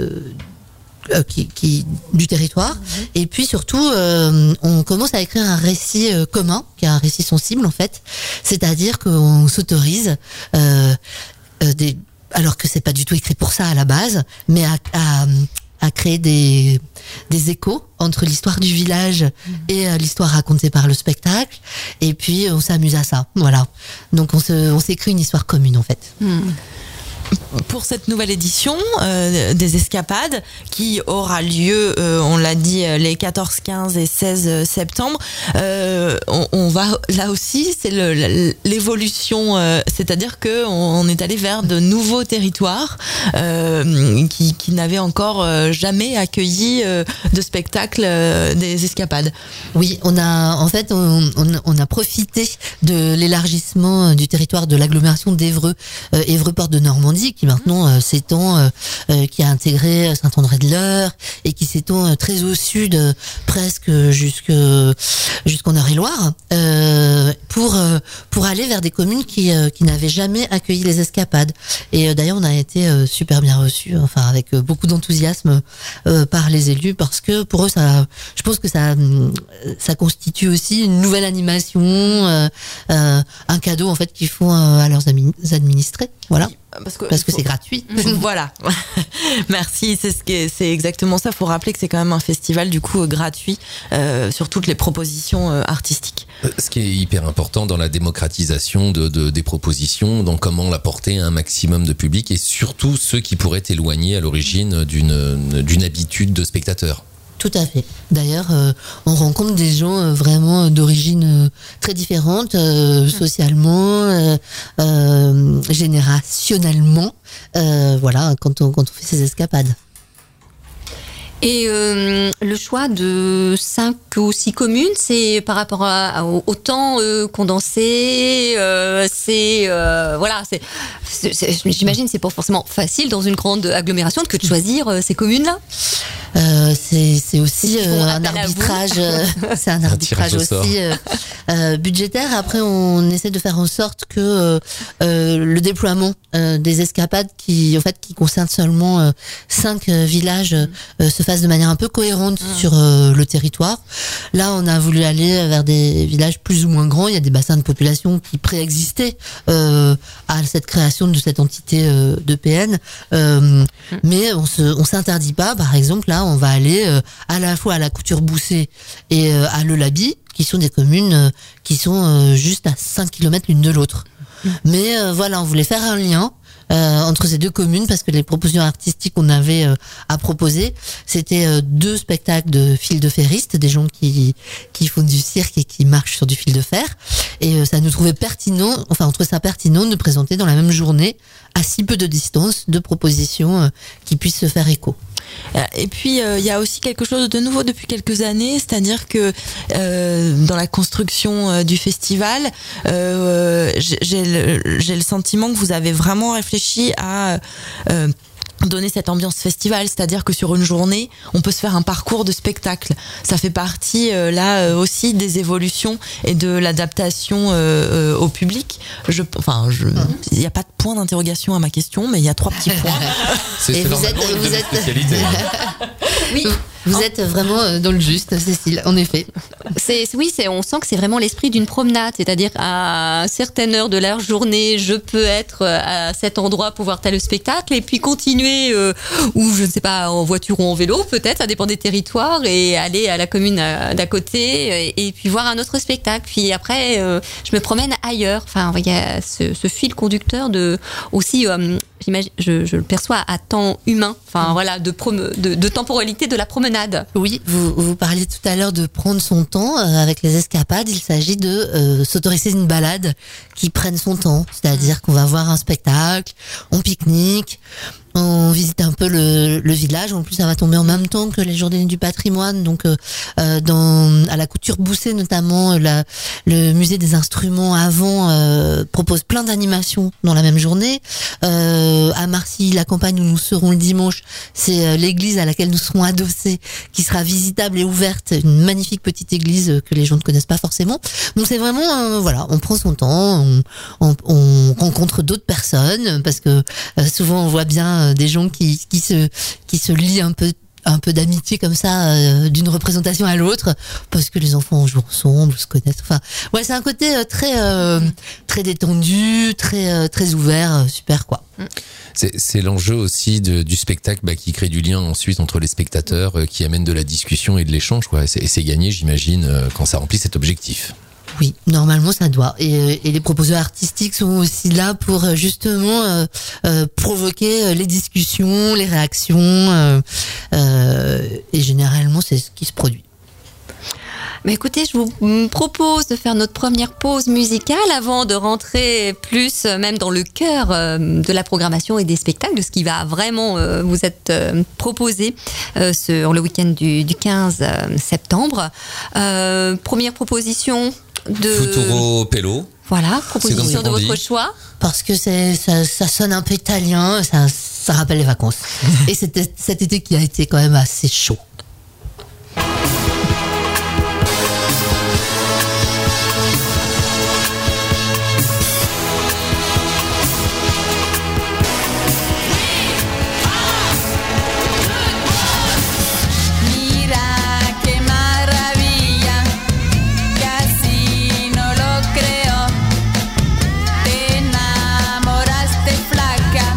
[SPEAKER 12] Euh, qui, qui du territoire. Mmh. Et puis surtout euh, on commence à écrire un récit euh, commun qui est un récit sensible en fait, c'est-à-dire qu'on s'autorise euh, euh, des, alors que c'est pas du tout écrit pour ça à la base, mais à, à, à créer des, des échos entre l'histoire du village mmh. et euh, l'histoire racontée par le spectacle, et puis on s'amuse à ça, voilà. Donc on se, on s'écrit une histoire commune en fait. Mmh.
[SPEAKER 7] Pour cette nouvelle édition euh, des escapades qui aura lieu, euh, on l'a dit, les quatorze, quinze et seize septembre, euh, on, on va là aussi, c'est le, l'évolution, euh, c'est-à-dire que on, on est allé vers de nouveaux territoires euh, qui, qui n'avaient encore jamais accueilli euh, de spectacle euh, des escapades.
[SPEAKER 12] Oui, on a en fait on, on, on a profité de l'élargissement du territoire de l'agglomération d'Évreux, euh, Évreux-Porte de Normandie, qui maintenant euh, s'étend, euh, euh, qui a intégré Saint-André-de-l'Eure et qui s'étend euh, très au sud, euh, presque jusque jusqu'en Eure-et-Loire, euh, pour euh, pour aller vers des communes qui euh, qui n'avaient jamais accueilli les escapades. Et euh, d'ailleurs, on a été euh, super bien reçus, enfin avec euh, beaucoup d'enthousiasme euh, par les élus, parce que pour eux, ça, je pense que ça ça constitue aussi une nouvelle animation, euh, euh, un cadeau en fait qu'ils font euh, à leurs administrés. Voilà.
[SPEAKER 7] Parce que,
[SPEAKER 12] parce que c'est gratuit.
[SPEAKER 7] Voilà. Merci. C'est ce qui est, c'est exactement ça. Faut rappeler que c'est quand même un festival du coup gratuit euh, sur toutes les propositions euh, artistiques.
[SPEAKER 6] Ce qui est hyper important dans la démocratisation de, de des propositions, dans comment l'apporter à un maximum de public et surtout ceux qui pourraient éloigner à l'origine d'une d'une habitude de spectateur.
[SPEAKER 12] Tout à fait. D'ailleurs, euh, on rencontre des gens euh, vraiment d'origine euh, très différente, euh, socialement, euh, euh, générationnellement. Euh, voilà, quand on quand on fait ces escapades.
[SPEAKER 8] Et euh, le choix de cinq ou six communes, c'est par rapport à, à, au, au temps euh, condensé. Euh, c'est euh, voilà, c'est, c'est, c'est j'imagine c'est pas forcément facile dans une grande agglomération que de choisir euh, ces communes-là.
[SPEAKER 12] Euh, c'est, c'est aussi euh, un arbitrage, euh, c'est un arbitrage
[SPEAKER 6] un
[SPEAKER 12] aussi euh, euh, budgétaire. Après, on essaie de faire en sorte que euh, euh, le déploiement euh, des escapades, qui en fait qui concerne seulement euh, cinq euh, villages, euh, se fasse de manière un peu cohérente mmh. sur euh, le territoire. Là, on a voulu aller vers des villages plus ou moins grands. Il y a des bassins de population qui préexistaient euh, à cette création de cette entité euh, d'E P N, euh, mmh. mais on se, on s'interdit pas, par exemple là. On va aller euh, à la fois à la Couture-Boussay et euh, à Le Laby, qui sont des communes euh, qui sont euh, juste à cinq kilomètres l'une de l'autre. Mmh. Mais euh, voilà, on voulait faire un lien euh, entre ces deux communes parce que les propositions artistiques qu'on avait euh, à proposer, c'était euh, deux spectacles de fil de ferriste, des gens qui qui font du cirque et qui marchent sur du fil de fer. Et euh, ça nous trouvait pertinent, enfin on trouvait ça pertinent de présenter dans la même journée, à si peu de distance, deux propositions euh, qui puissent se faire écho.
[SPEAKER 7] Et puis il euh, y a aussi quelque chose de nouveau depuis quelques années, c'est-à-dire que euh, dans la construction euh, du festival, euh, j'ai, le, j'ai le sentiment que vous avez vraiment réfléchi à euh, donner cette ambiance festival, c'est-à-dire que sur une journée, on peut se faire un parcours de spectacle. Ça fait partie euh, là euh, aussi des évolutions et de l'adaptation euh, euh, au public. Je, enfin, je, il n'y a pas de point d'interrogation à ma question, mais il y a trois petits points.
[SPEAKER 6] C'est,
[SPEAKER 12] et
[SPEAKER 6] c'est
[SPEAKER 12] vous êtes,
[SPEAKER 6] une
[SPEAKER 12] vous
[SPEAKER 6] de mes
[SPEAKER 12] êtes...
[SPEAKER 6] spécialités.
[SPEAKER 8] Oui.
[SPEAKER 12] Vous êtes vraiment dans le juste, Cécile, en effet.
[SPEAKER 8] C'est, oui, c'est, on sent que c'est vraiment l'esprit d'une promenade, c'est-à-dire à certaines heures de la journée, je peux être à cet endroit pour voir tel spectacle et puis continuer, euh, ou je ne sais pas, en voiture ou en vélo, peut-être, ça dépend des territoires, et aller à la commune d'à côté et, et puis voir un autre spectacle. Puis après, euh, je me promène ailleurs. Enfin, il y a ce, ce fil conducteur de aussi. Euh, J'imagine, je, je le perçois à temps humain, enfin voilà, de, prom- de, de temporalité de la promenade.
[SPEAKER 12] Oui, vous, vous parliez tout à l'heure de prendre son temps euh, avec les escapades. Il s'agit de euh, s'autoriser une balade qui prenne son temps, c'est-à-dire qu'on va voir un spectacle, on pique-nique, on visite un peu le, le village. En plus, ça va tomber en même temps que les Journées du patrimoine. Donc, euh, dans à la Couture-Boussay notamment, la, le musée des instruments avant euh, propose plein d'animations dans la même journée. Euh, à Marcilly, la campagne où nous serons le dimanche, c'est l'église à laquelle nous serons adossés, qui sera visitable et ouverte. Une magnifique petite église que les gens ne connaissent pas forcément. Donc, c'est vraiment, euh, voilà, on prend son temps, on, on, on rencontre d'autres personnes parce que euh, souvent on voit bien des gens qui qui se qui se lient un peu un peu d'amitié comme ça euh, d'une représentation à l'autre parce que les enfants jouent ensemble, se connaissent. Enfin, ouais, c'est un côté euh, très euh, très détendu, très euh, très ouvert, euh, super quoi.
[SPEAKER 6] C'est, c'est l'enjeu aussi de, du spectacle bah, qui crée du lien ensuite entre les spectateurs, euh, qui amène de la discussion et de l'échange, quoi. Et c'est, et c'est gagné, j'imagine, euh, quand ça remplit cet objectif.
[SPEAKER 12] Oui, normalement ça doit. Et, et les proposeurs artistiques sont aussi là pour justement euh, euh, provoquer les discussions, les réactions. Euh, euh, et généralement, c'est ce qui se produit.
[SPEAKER 8] Mais écoutez, je vous propose de faire notre première pause musicale avant de rentrer plus même dans le cœur de la programmation et des spectacles, de ce qui va vraiment vous être proposé sur le week-end du, du quinze septembre. Euh, première proposition de...
[SPEAKER 6] Futuro Pello.
[SPEAKER 8] Voilà, proposition de votre choix.
[SPEAKER 12] Parce que c'est, ça, ça sonne un peu italien, ça, ça rappelle les vacances. Et c'était cet été qui a été quand même assez chaud.
[SPEAKER 13] Flaca,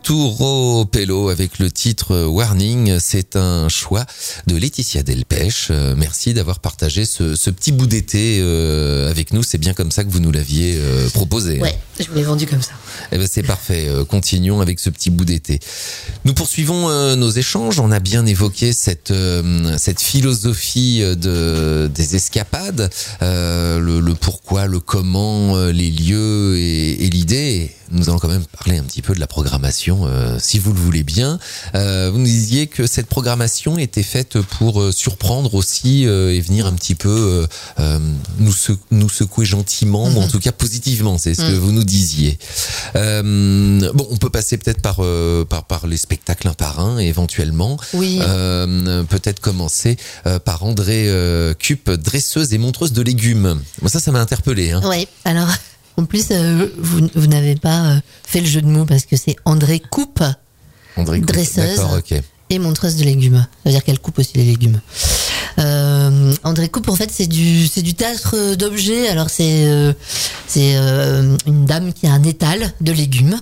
[SPEAKER 6] Arturo Pello avec le titre Warning. C'est un choix de Laetitia Delpech. Euh, merci d'avoir partagé ce, ce petit bout d'été euh, avec nous. C'est bien comme ça que vous nous l'aviez euh, proposé.
[SPEAKER 12] Ouais, je vous l'ai vendu comme ça.
[SPEAKER 6] Eh ben c'est parfait. Euh, continuons avec ce petit bout d'été. Nous poursuivons euh, nos échanges. On a bien évoqué cette euh, cette philosophie de des escapades, euh, le, le pourquoi, le comment, euh, les lieux et, et l'idée. Nous allons quand même parler un petit peu de la programmation, euh, si vous le voulez bien. Euh, vous nous disiez que cette programmation était faite pour euh, surprendre aussi euh, et venir un petit peu euh, euh, nous, sec- nous secouer gentiment, mmh. ou en tout cas positivement, c'est ce mmh. que vous nous disiez. Euh, bon, on peut passer peut-être par, euh, par, par les spectacles un par un, éventuellement.
[SPEAKER 12] Oui.
[SPEAKER 6] Euh, peut-être commencer euh, par André euh, Cup, dresseuse et montreuse de légumes. Moi, ça, ça m'a interpellé. Hein.
[SPEAKER 12] Oui, alors... En plus, euh, vous, vous n'avez pas euh, fait le jeu de mots parce que c'est André Coupe,
[SPEAKER 6] André Coupe,
[SPEAKER 12] dresseuse
[SPEAKER 6] okay.
[SPEAKER 12] et montreuse de légumes. Ça veut dire qu'elle coupe aussi les légumes. Euh, André Coupe, en fait, c'est du c'est du théâtre d'objets. Alors c'est euh, c'est euh, une dame qui a un étal de légumes.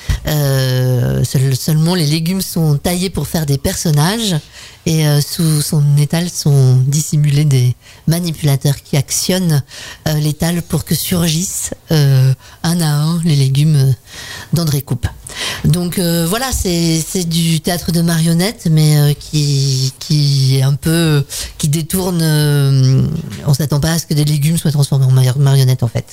[SPEAKER 12] Euh, seul, seulement les légumes sont taillés pour faire des personnages et euh, sous son étal sont dissimulés des manipulateurs qui actionnent euh, l'étal pour que surgissent euh, un à un les légumes d'André Coupe. Donc euh, voilà, c'est c'est du théâtre de marionnettes, mais euh, qui qui est un peu qui détourne. Euh, on s'attend pas à ce que des légumes soient transformés en mar- marionnettes en fait.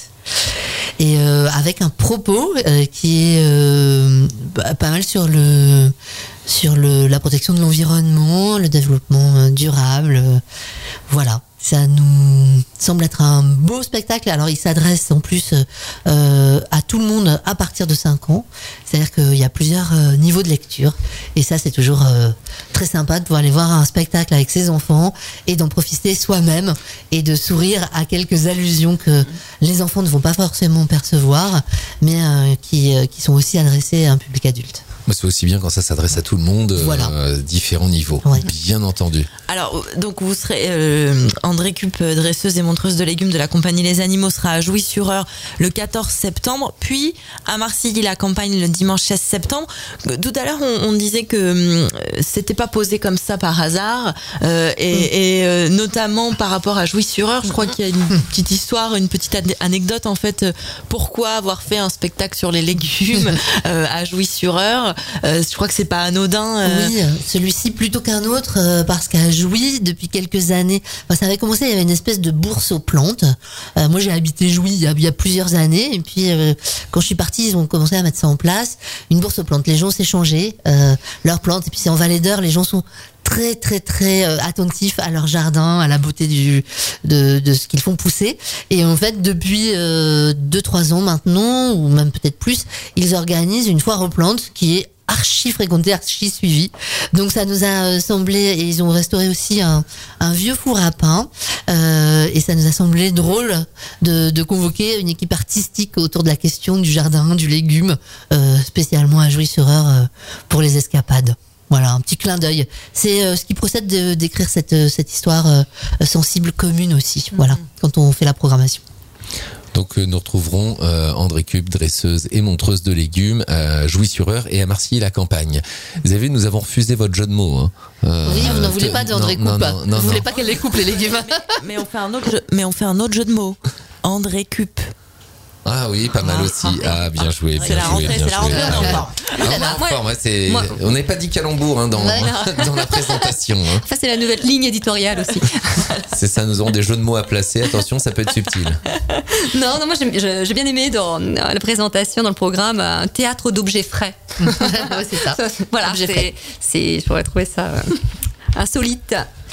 [SPEAKER 12] Et euh, avec un propos euh, qui est euh, pas mal sur le sur le la protection de l'environnement, le développement euh, durable. Euh, voilà, ça nous semble être un beau spectacle. Alors il s'adresse en plus euh, à tout le monde à partir de cinq ans. C'est-à-dire qu'il y a plusieurs euh, niveaux de lecture. Et ça, c'est toujours euh, très sympa de pouvoir aller voir un spectacle avec ses enfants et d'en profiter soi-même et de sourire à quelques allusions que les enfants ne vont pas forcément percevoir, mais euh, qui, euh, qui sont aussi adressées à un public adulte.
[SPEAKER 6] C'est aussi bien quand ça s'adresse à tout le monde,
[SPEAKER 12] voilà.
[SPEAKER 6] euh, différents niveaux,
[SPEAKER 12] ouais.
[SPEAKER 6] bien entendu.
[SPEAKER 7] Alors, donc vous serez euh, André Cup, dresseuse et montreuse de légumes de la compagnie Les Animaux, sera à Jouy-sur-Eure le quatorze septembre, puis à Marcilly-la-Campagne le dimanche seize septembre. Tout à l'heure, on, on disait que euh, c'était pas posé comme ça par hasard, euh, et, mmh. et euh, notamment par rapport à Jouy-sur-Eure, je crois qu'il y a une petite histoire, une petite ad- anecdote en fait. Euh, pourquoi avoir fait un spectacle sur les légumes euh, à Jouy-sur-Eure? Euh, je crois que c'est pas anodin. Euh...
[SPEAKER 12] Oui, celui-ci plutôt qu'un autre, euh, parce qu'à Jouy, depuis quelques années, enfin, ça avait commencé, il y avait une espèce de bourse aux plantes. Euh, moi, j'ai habité Jouy il y a, il y a plusieurs années, et puis euh, quand je suis partie, ils ont commencé à mettre ça en place. Une bourse aux plantes, les gens s'échangeaient euh, leurs plantes, et puis c'est en Vallée d'Eure, les gens sont très très très euh, attentifs à leur jardin, à la beauté du de, de ce qu'ils font pousser. Et en fait, depuis euh, deux trois ans maintenant, ou même peut-être plus, ils organisent une foire aux plantes qui est archi fréquenté, archi suivi. Donc ça nous a semblé, et ils ont restauré aussi un, un vieux four à pain, euh, et ça nous a semblé drôle de, de convoquer une équipe artistique autour de la question du jardin, du légume, euh, spécialement à Jouy-sur-Eure euh, pour les escapades. Voilà, un petit clin d'œil. C'est euh, ce qui procède de, d'écrire cette, cette histoire euh, sensible commune aussi, voilà, mmh. quand on fait la programmation.
[SPEAKER 6] Donc euh, nous retrouverons euh, André Cup, dresseuse et montreuse de légumes à Jouy-sur-Eure et à Marcilly-la-Campagne. Vous avez vu, nous avons refusé votre jeu de mots. Hein. Euh,
[SPEAKER 12] oui, vous n'en voulez pas d'André Coupe.
[SPEAKER 6] Non, non, non,
[SPEAKER 12] vous ne voulez
[SPEAKER 6] non.
[SPEAKER 12] pas qu'elle les coupe les légumes.
[SPEAKER 7] mais, mais on fait un autre jeu, mais on fait un autre jeu de mots. André Cup.
[SPEAKER 6] Ah oui, pas mal aussi. Ah, bien joué, bien
[SPEAKER 7] c'est la
[SPEAKER 6] joué,
[SPEAKER 7] rentrée,
[SPEAKER 6] bien
[SPEAKER 7] c'est la
[SPEAKER 6] joué.
[SPEAKER 7] rentrée, on est en forme.
[SPEAKER 6] Ah, on est en forme, ouais, c'est...
[SPEAKER 8] moi-
[SPEAKER 6] On n'avait pas dit calembour hein, dans,
[SPEAKER 8] Voilà.
[SPEAKER 6] dans la présentation. Hein.
[SPEAKER 8] Ça, c'est la nouvelle ligne éditoriale aussi.
[SPEAKER 6] C'est ça, nous aurons des jeux de mots à placer. Attention, ça peut être subtil.
[SPEAKER 8] Non, non, moi j'ai, j'ai j'ai bien aimé dans la présentation, dans le programme, un théâtre d'objets frais.
[SPEAKER 12] Ouais, c'est ça.
[SPEAKER 8] Voilà,
[SPEAKER 12] Objets
[SPEAKER 8] c'est,
[SPEAKER 12] frais.
[SPEAKER 8] c'est, je pourrais trouver ça euh, insolite.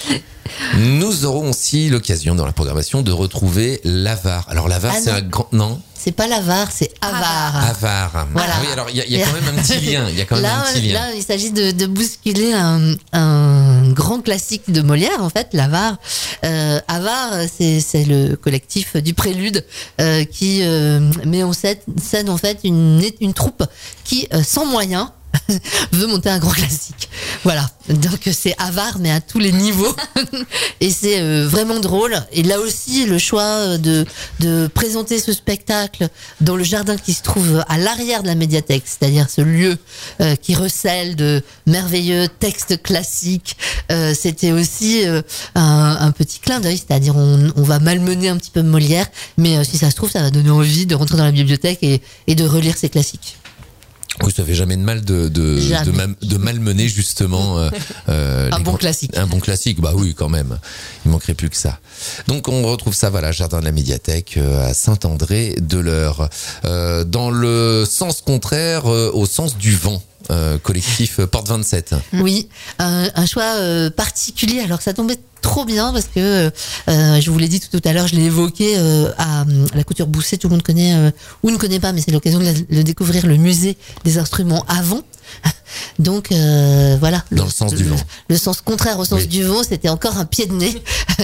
[SPEAKER 6] Nous aurons aussi l'occasion dans la programmation de retrouver l'Avare. Alors l'Avare,
[SPEAKER 12] Ah
[SPEAKER 6] c'est
[SPEAKER 12] non.
[SPEAKER 6] un grand... Non
[SPEAKER 12] C'est pas l'avare, c'est avare.
[SPEAKER 6] Avare.
[SPEAKER 12] Voilà.
[SPEAKER 6] Ah oui, alors il y, a- il y a quand même un petit lien. Il y a quand même
[SPEAKER 12] là,
[SPEAKER 6] un petit lien.
[SPEAKER 12] là, il s'agit de, de bousculer un, un grand classique de Molière, en fait, l'Avare. Euh, Avare, c'est, c'est le collectif du Prélude euh, qui euh, met en scène, scène, en fait, une, une troupe qui, euh, sans moyens, veut monter un grand classique. Voilà. Donc c'est avare, mais à tous les niveaux. Et c'est euh, vraiment drôle. Et là aussi, le choix de, de présenter ce spectacle dans le jardin qui se trouve à l'arrière de la médiathèque, c'est-à-dire ce lieu euh, qui recèle de merveilleux textes classiques, euh, c'était aussi euh, un, un petit clin d'œil, c'est-à-dire on, on va malmener un petit peu Molière, mais euh, si ça se trouve, ça va donner envie de rentrer dans la bibliothèque et, et de relire ces classiques.
[SPEAKER 6] Oui, ça fait jamais de mal de de, de, mal, de malmener justement euh, euh,
[SPEAKER 12] un
[SPEAKER 6] les
[SPEAKER 12] bon
[SPEAKER 6] grands,
[SPEAKER 12] classique.
[SPEAKER 6] Un bon classique, bah oui, quand même. Il manquerait plus que ça. Donc on retrouve ça, voilà, jardin de la médiathèque euh, à Saint-André-de-l'Eure, euh, dans le sens contraire euh, au sens du vent. Euh, collectif euh, Porte vingt-sept.
[SPEAKER 12] Oui, un, un choix euh, particulier. Alors ça tombait trop bien parce que euh, je vous l'ai dit tout, tout à l'heure, je l'ai évoqué euh, à, à la Couture Bousset. Tout le monde connaît euh, ou ne connaît pas, mais c'est l'occasion de, la, de découvrir le musée des instruments avant. Donc euh, voilà.
[SPEAKER 6] Dans le, le sens
[SPEAKER 12] le,
[SPEAKER 6] du vent.
[SPEAKER 12] Le, le sens contraire au sens oui. du vent, c'était encore un pied de nez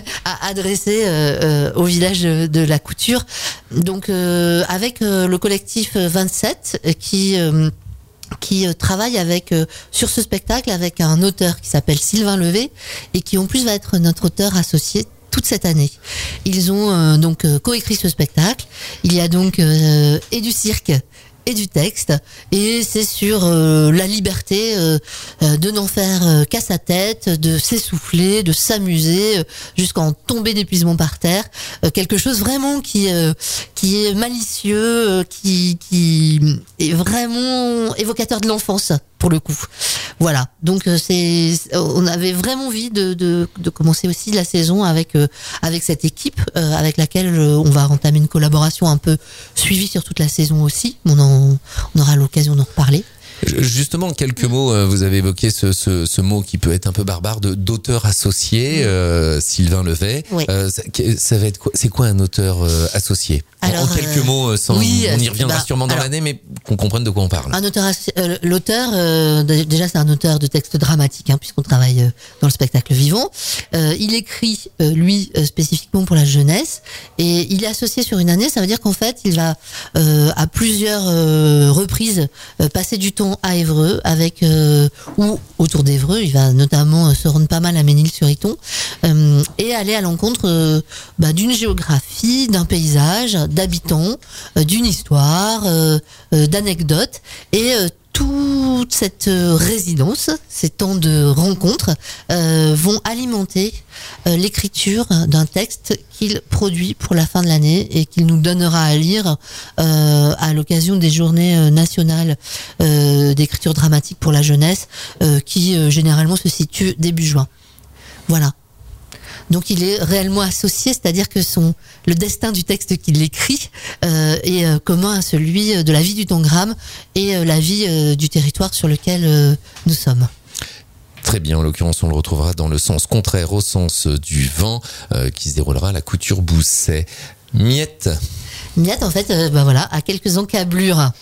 [SPEAKER 12] à adresser euh, euh, au village de, de la couture. Donc euh, avec euh, le collectif vingt-sept qui euh, qui euh, travaille avec euh, sur ce spectacle avec un auteur qui s'appelle Sylvain Levé et qui en plus va être notre auteur associé toute cette année. Ils ont euh, donc euh, coécrit ce spectacle. Il y a donc euh, et du cirque et du texte, et c'est sur euh, la liberté euh, euh, de n'en faire euh, qu'à sa tête, de s'essouffler, de s'amuser euh, jusqu'à en tomber d'épuisement par terre, euh, quelque chose vraiment qui euh, qui est malicieux, euh, qui qui est vraiment évocateur de l'enfance pour le coup. Voilà, donc euh, c'est on avait vraiment envie de de, de commencer aussi la saison avec euh, avec cette équipe euh, avec laquelle euh, on va entamer une collaboration un peu suivie sur toute la saison aussi. On en on aura l'occasion d'en reparler.
[SPEAKER 6] Justement, en quelques mots, vous avez évoqué ce, ce, ce mot qui peut être un peu barbare de d'auteur associé, euh, Sylvain Levet.
[SPEAKER 12] Oui.
[SPEAKER 6] Euh, ça, ça va être quoi, c'est quoi un auteur euh, associé? Alors, en quelques euh, mots, sans, oui, on y reviendra bah, sûrement dans alors, l'année, mais qu'on comprenne de quoi on parle.
[SPEAKER 12] Un auteur, euh, l'auteur, euh, déjà c'est un auteur de textes dramatiques, hein, puisqu'on travaille euh, dans le spectacle vivant. Euh, il écrit, euh, lui, euh, spécifiquement pour la jeunesse, et il est associé sur une année. Ça veut dire qu'en fait, il va euh, à plusieurs euh, reprises euh, passer du temps à Évreux, avec euh, ou autour d'Évreux. Il va notamment euh, se rendre pas mal à Ménil-sur-Iton euh, et aller à l'encontre euh, bah, d'une géographie, d'un paysage, d'habitants, euh, d'une histoire, euh, euh, d'anecdotes, et euh, toute cette euh, résidence, ces temps de rencontres euh, vont alimenter euh, l'écriture d'un texte qu'il produit pour la fin de l'année et qu'il nous donnera à lire euh, à l'occasion des journées euh, nationales euh, d'écriture dramatique pour la jeunesse euh, qui euh, généralement se situent début juin. Voilà. Donc il est réellement associé, c'est-à-dire que son le destin du texte qu'il écrit euh, est euh, commun à celui de la vie du Tangram et euh, la vie euh, du territoire sur lequel euh, nous sommes.
[SPEAKER 6] Très bien, en l'occurrence on le retrouvera dans le sens contraire au sens du vent euh, qui se déroulera à la Couture Bousset. Miette.
[SPEAKER 12] Miette, en fait, euh, bah voilà, à quelques encablures.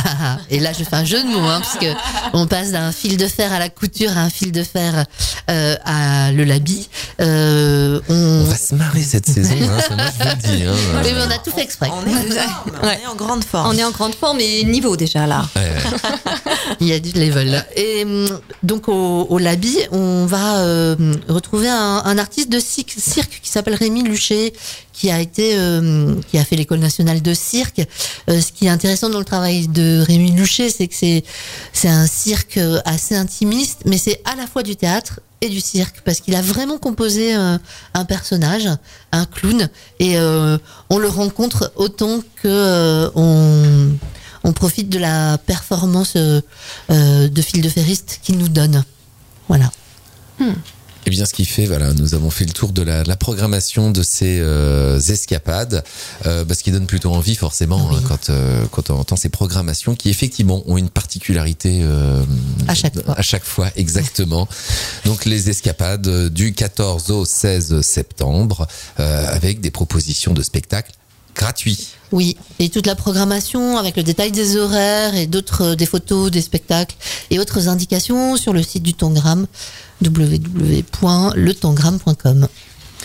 [SPEAKER 12] Et là, je fais un jeu de mots, hein, puisque on passe d'un fil de fer à la couture à un fil de fer euh, à le labi. Euh, on...
[SPEAKER 6] on va se marrer cette saison, hein, ça, moi, je vous le dis. Hein,
[SPEAKER 12] oui, mais on a tout fait exprès.
[SPEAKER 7] On est, on est en grande forme.
[SPEAKER 8] On est en grande forme et niveau déjà là.
[SPEAKER 6] Ouais, ouais.
[SPEAKER 12] Il y a du level. Et donc au, au labi, on va euh, retrouver un, un artiste de cirque qui s'appelle Rémi Luché, qui a été, euh, qui a fait l'école nationale de cirque. Euh, ce qui est intéressant dans le travail de Rémi Luché, c'est que c'est c'est un cirque assez intimiste, mais c'est à la fois du théâtre et du cirque, parce qu'il a vraiment composé euh, un personnage, un clown, et euh, on le rencontre autant que euh, on on profite de la performance euh, euh, de fil de ferriste qu'il nous donne. Voilà.
[SPEAKER 8] Hmm.
[SPEAKER 6] Et bien, ce qui fait, voilà, nous avons fait le tour de la, la programmation de ces euh, escapades, euh, parce qu'il donne plutôt envie, forcément, oui. hein, quand, euh, quand on entend ces programmations qui, effectivement, ont une particularité euh,
[SPEAKER 12] à chaque fois.
[SPEAKER 6] À chaque fois, exactement. Donc, les escapades du quatorze au seize septembre, euh, avec des propositions de spectacles gratuits.
[SPEAKER 12] Oui, et toute la programmation avec le détail des horaires et d'autres, des photos, des spectacles et autres indications sur le site du Tangram, w w w point le tangram point com.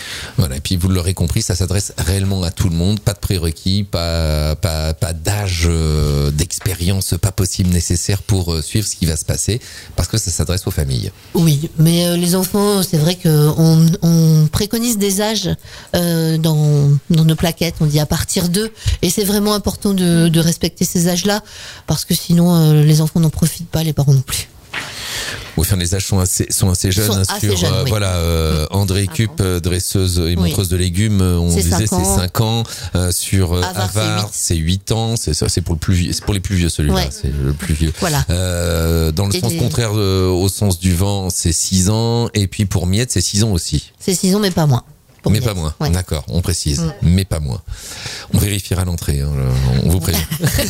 [SPEAKER 6] Voilà, et puis vous l'aurez compris, ça s'adresse réellement à tout le monde, pas de prérequis, pas, pas, pas d'âge, euh, d'expérience, pas possible nécessaire pour euh, suivre ce qui va se passer, parce que ça s'adresse aux familles.
[SPEAKER 12] Oui, mais euh, les enfants, c'est vrai qu'on on préconise des âges euh, dans, dans nos plaquettes, on dit à partir d'eux, et c'est vraiment important de, de respecter ces âges-là, parce que sinon euh, les enfants n'en profitent pas, les parents non plus.
[SPEAKER 6] Oui, enfin, les âges sont assez, sont assez jeunes.
[SPEAKER 12] Sont
[SPEAKER 6] hein,
[SPEAKER 12] assez
[SPEAKER 6] sur,
[SPEAKER 12] jeunes,
[SPEAKER 6] euh,
[SPEAKER 12] oui.
[SPEAKER 6] voilà, euh, André Cup, euh, dresseuse et montreuse de légumes, on
[SPEAKER 12] C'est
[SPEAKER 6] disait
[SPEAKER 12] cinq ans.
[SPEAKER 6] c'est cinq ans. Euh, sur euh,
[SPEAKER 12] Avar, c'est
[SPEAKER 6] Avar,
[SPEAKER 12] huit.
[SPEAKER 6] c'est huit ans. C'est ça, c'est pour le plus vieux, c'est pour les plus vieux celui-là.
[SPEAKER 12] Ouais.
[SPEAKER 6] C'est le plus vieux.
[SPEAKER 12] Voilà.
[SPEAKER 6] Euh, dans le
[SPEAKER 12] Et
[SPEAKER 6] sens
[SPEAKER 12] les-
[SPEAKER 6] contraire euh, au sens du vent, c'est six ans. Et puis pour Miette, c'est six ans aussi.
[SPEAKER 12] C'est six ans, mais pas moins. Pour
[SPEAKER 6] mais
[SPEAKER 12] Miette.
[SPEAKER 6] pas moins.
[SPEAKER 12] Ouais.
[SPEAKER 6] D'accord, on précise.
[SPEAKER 12] Mm.
[SPEAKER 6] Mais pas moins. On vérifiera l'entrée. Hein, on vous prévient.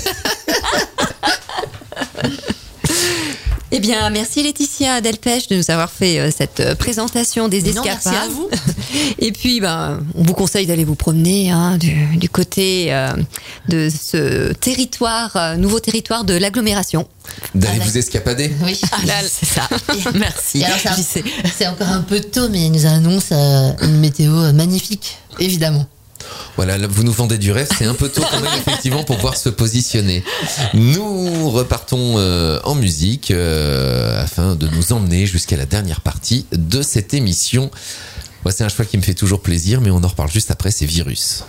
[SPEAKER 8] Eh bien, merci Laetitia Delpech de nous avoir fait euh, cette euh, présentation des
[SPEAKER 12] Mais non,
[SPEAKER 8] escapades.
[SPEAKER 12] merci à vous.
[SPEAKER 8] Et puis, ben, on vous conseille d'aller vous promener hein, du, du côté euh, de ce territoire, euh, nouveau territoire de l'agglomération.
[SPEAKER 6] D'aller
[SPEAKER 12] Ah,
[SPEAKER 6] vous escapader.
[SPEAKER 12] Oui,
[SPEAKER 7] C'est ça. Merci.
[SPEAKER 12] Et alors, c'est un-
[SPEAKER 7] J'y sais.
[SPEAKER 12] c'est encore un peu tôt, mais il nous annonce euh, une météo euh, magnifique, évidemment.
[SPEAKER 6] Voilà, là, vous nous vendez du rêve, c'est un peu tôt quand même effectivement pour pouvoir se positionner. Nous repartons euh, en musique euh, afin de nous emmener jusqu'à la dernière partie de cette émission. Moi, c'est un choix qui me fait toujours plaisir, mais on en reparle juste après, c'est Virus.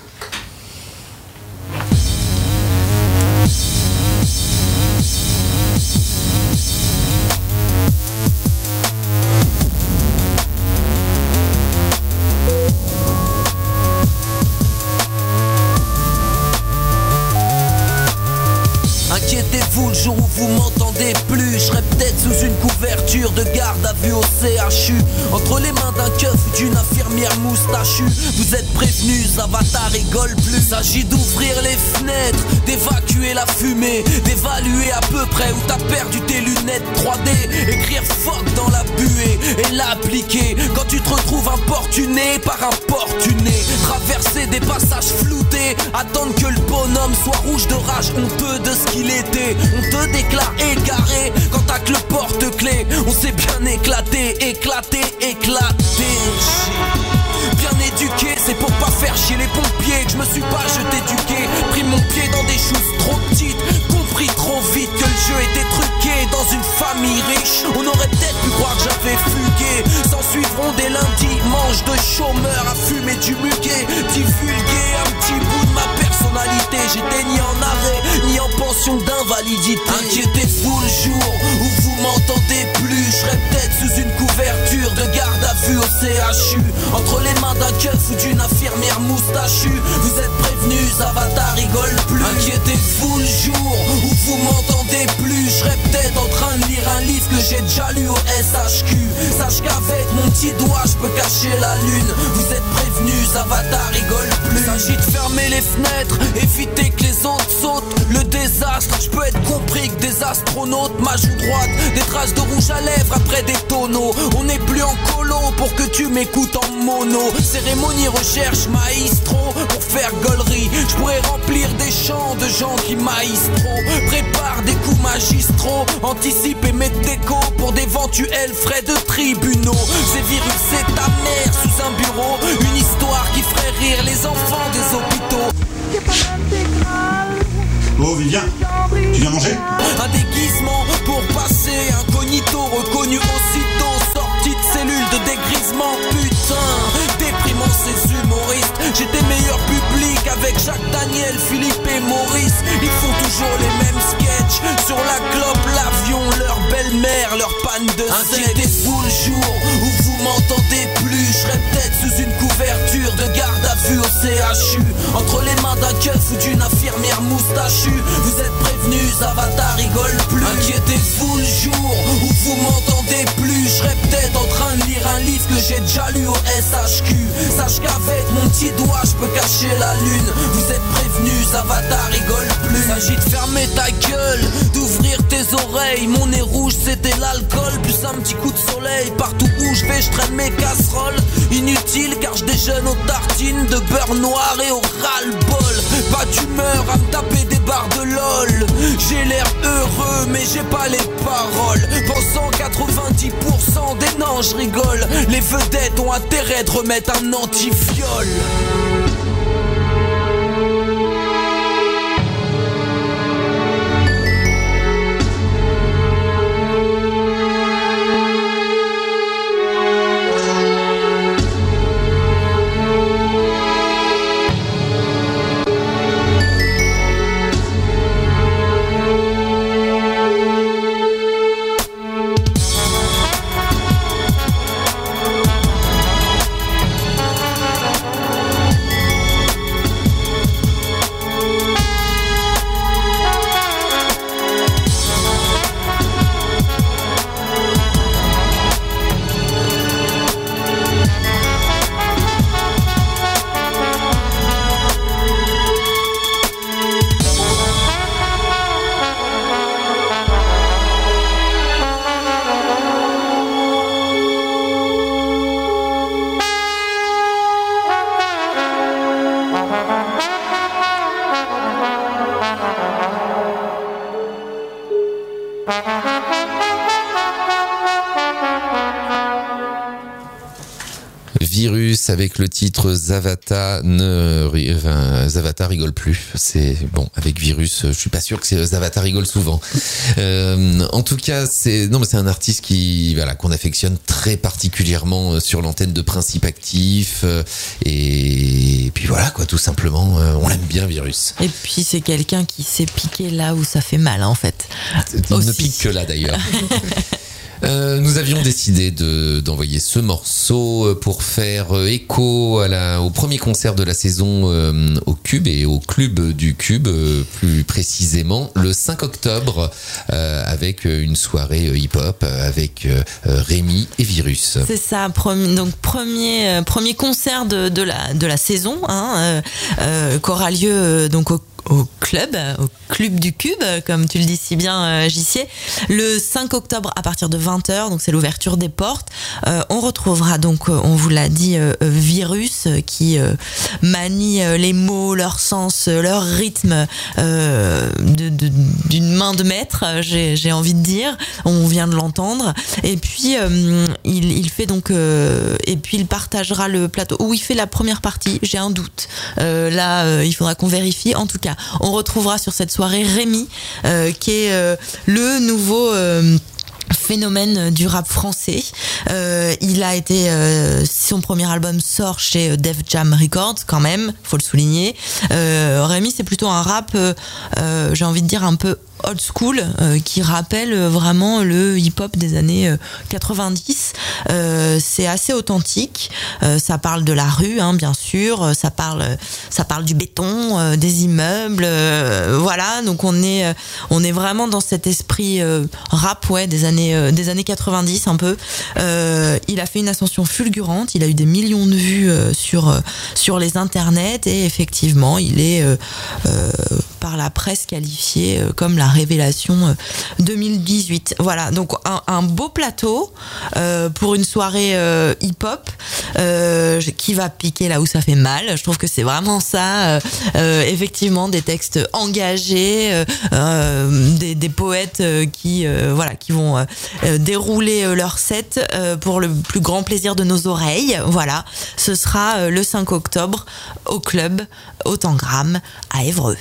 [SPEAKER 13] Inquiétez-vous, le jour où vous m'entendez plus, je serai peut-être sous une couverture de garde à vue au C H U, entre les mains d'un keuf ou d'une infirmière moustachue. Vous êtes prévenus, Avatar rigole plus. S'agit d'ouvrir les fenêtres, d'évacuer la fumée, d'évaluer à peu près où t'as perdu tes lunettes trois D, écrire fuck dans la buée et l'appliquer quand tu te retrouves importuné par importuné, traverser des passages floutés, attendre que le bonhomme soit rouge de rage, honteux de ce qu'il était. On te déclare égaré quand t'as que le porte-clés. On s'est bien éclaté, éclaté, éclaté. Bien éduqué, c'est pour pas faire chier les pompiers que je me suis pas jeté du quai, pris mon pied dans des choses trop petites, compris trop vite que le jeu était truqué. Dans une famille riche, on aurait peut-être pu croire que j'avais fugué. S'en suivront des lundis, manches de chômeurs à fumer du muguet, divulguer un petit bout de ma personnalité. J'étais ni en arrêt, ni en pension d'invalidité. Inquiétez-vous, le jour où vous m'entendez plus, je serai peut-être sous une couverture de garde à vue au C H U, entre les mains d'un keuf ou d'une infirmière moustachue. Vous êtes prévenus, Avatar rigole plus. Inquiétez-vous, le jour où vous m'entendez plus, je serai peut-être en train de lire un livre que j'ai déjà lu au S H Q. Sache qu'avec mon petit doigt je peux cacher la lune. Vous êtes prévenus, Avatar rigole plus. S'agit de fermer les fenêtres, éviter que les autres sautent. Le désastre, je peux être compris que des astronautes, ma joue droite, des traces de rouge à lèvres après des tonneaux. On n'est plus en colo pour que tu m'écoutes en mono. Cérémonie, recherche, maestro, pour faire gaulerie. Je pourrais remplir des champs de gens qui maïsent trop. Prépare des coups magistraux, anticipe et mettre déco pour d'éventuels frais de tribunaux. Ces virus, c'est ta mère sous un bureau. Une histoire qui ferait rire les enfants des hôpitaux.
[SPEAKER 14] Oh Vivien, tu viens manger?
[SPEAKER 13] Un déguisement pour passer incognito, reconnu aussitôt, sorti de cellule de dégrisement. Putain, déprimant ces humoristes. J'étais meilleur public avec Jacques Daniel, Philippe et Maurice. Ils font toujours les mêmes sketchs sur la clope, l'avion, leur belle-mère, leur panne de sexe. Inquiétez-vous, le jour où vous m'entendez plus, je serai peut-être sous une couverture de garde à vue au C H U, entre les mains d'un keuf ou d'une infirmière moustachue. Vous êtes prévenus, Avatar rigole plus. Inquiétez-vous, le jour où vous m'entendez plus, je serai peut-être en train de lire un livre que j'ai déjà lu au S H Q. Sache qu'avec mon petit doigt je peux cacher la lune. Vous êtes prévenus, Avatar rigole plus. S'agit de fermer ta gueule, d'ouvrir tes oreilles. Mon nez rouge c'était l'alcool, plus un petit coup de soleil. Partout où je vais je traîne mes casseroles. Inutile car je déjeune aux tartines de beurre noir et au ras-le-bol. Pas d'humeur à me taper des barres de lol. J'ai l'air heureux mais j'ai pas les paroles. Pensant quatre-vingt-dix pour cent des non je rigole. Les vedettes ont intérêt de remettre un anti-viol.
[SPEAKER 6] Virus avec le titre Zavata ne enfin, Zavata rigole plus. C'est bon avec Virus. Je suis pas sûr que c'est Zavata rigole souvent. Euh, en tout cas, c'est non mais c'est un artiste qui voilà qu'on affectionne très particulièrement sur l'antenne de Principe Actif et, et puis voilà quoi tout simplement on l'aime bien Virus.
[SPEAKER 7] Et puis c'est quelqu'un qui sait piquer là où ça fait mal en fait.
[SPEAKER 6] Il
[SPEAKER 7] Aussi.
[SPEAKER 6] ne pique que là d'ailleurs. Euh, nous avions décidé de, d'envoyer ce morceau pour faire écho à la, au premier concert de la saison euh, au Cube et au Club du Cube, euh, plus précisément le cinq octobre, euh, avec une soirée hip-hop avec euh, Rémi et Virus.
[SPEAKER 7] C'est ça, premier, donc premier, euh, premier concert de, de, la, de la saison hein, euh, euh, qu'aura lieu euh, donc au au club, au club du Cube, comme tu le dis si bien, euh, Jissier, le cinq octobre à partir de vingt heures, donc c'est l'ouverture des portes. Euh, on retrouvera donc, on vous l'a dit, euh, Virus qui euh, manie euh, les mots, leur sens, leur rythme euh, de, de, d'une main de maître, j'ai, j'ai envie de dire. On vient de l'entendre. Et puis euh, il, il fait donc, euh, et puis il partagera le plateau où il fait la première partie. J'ai un doute. Euh, là, euh, il faudra qu'on vérifie. En tout cas, on retrouvera sur cette soirée Rémi, euh, qui est euh, le nouveau euh, phénomène du rap français. Euh, il a été, euh, son premier album sort chez Def Jam Records quand même, faut le souligner. Euh, Rémi, c'est plutôt un rap, euh, euh, j'ai envie de dire un peu old school, euh, qui rappelle vraiment le hip-hop des années euh, quatre-vingt-dix. Euh, c'est assez authentique. Euh, ça parle de la rue, hein, bien sûr. Ça parle, ça parle du béton, euh, des immeubles. Euh, voilà. Donc on est, euh, on est vraiment dans cet esprit euh, rap, ouais, des années, euh, des années quatre-vingt-dix un peu. Euh, il a fait une ascension fulgurante. Il a eu des millions de vues euh, sur euh, sur les internets et effectivement, il est euh, euh, par la presse qualifié euh, comme la révélation deux mille dix-huit. Voilà, donc un, un beau plateau euh, pour une soirée euh, hip-hop euh, qui va piquer là où ça fait mal. Je trouve que c'est vraiment ça. Euh, euh, effectivement, des textes engagés, euh, euh, des, des poètes euh, qui euh, voilà, qui vont euh, dérouler euh, leur set euh, pour le plus grand plaisir de nos oreilles. Voilà, ce sera euh, le cinq octobre au club, au Tangram, à Évreux.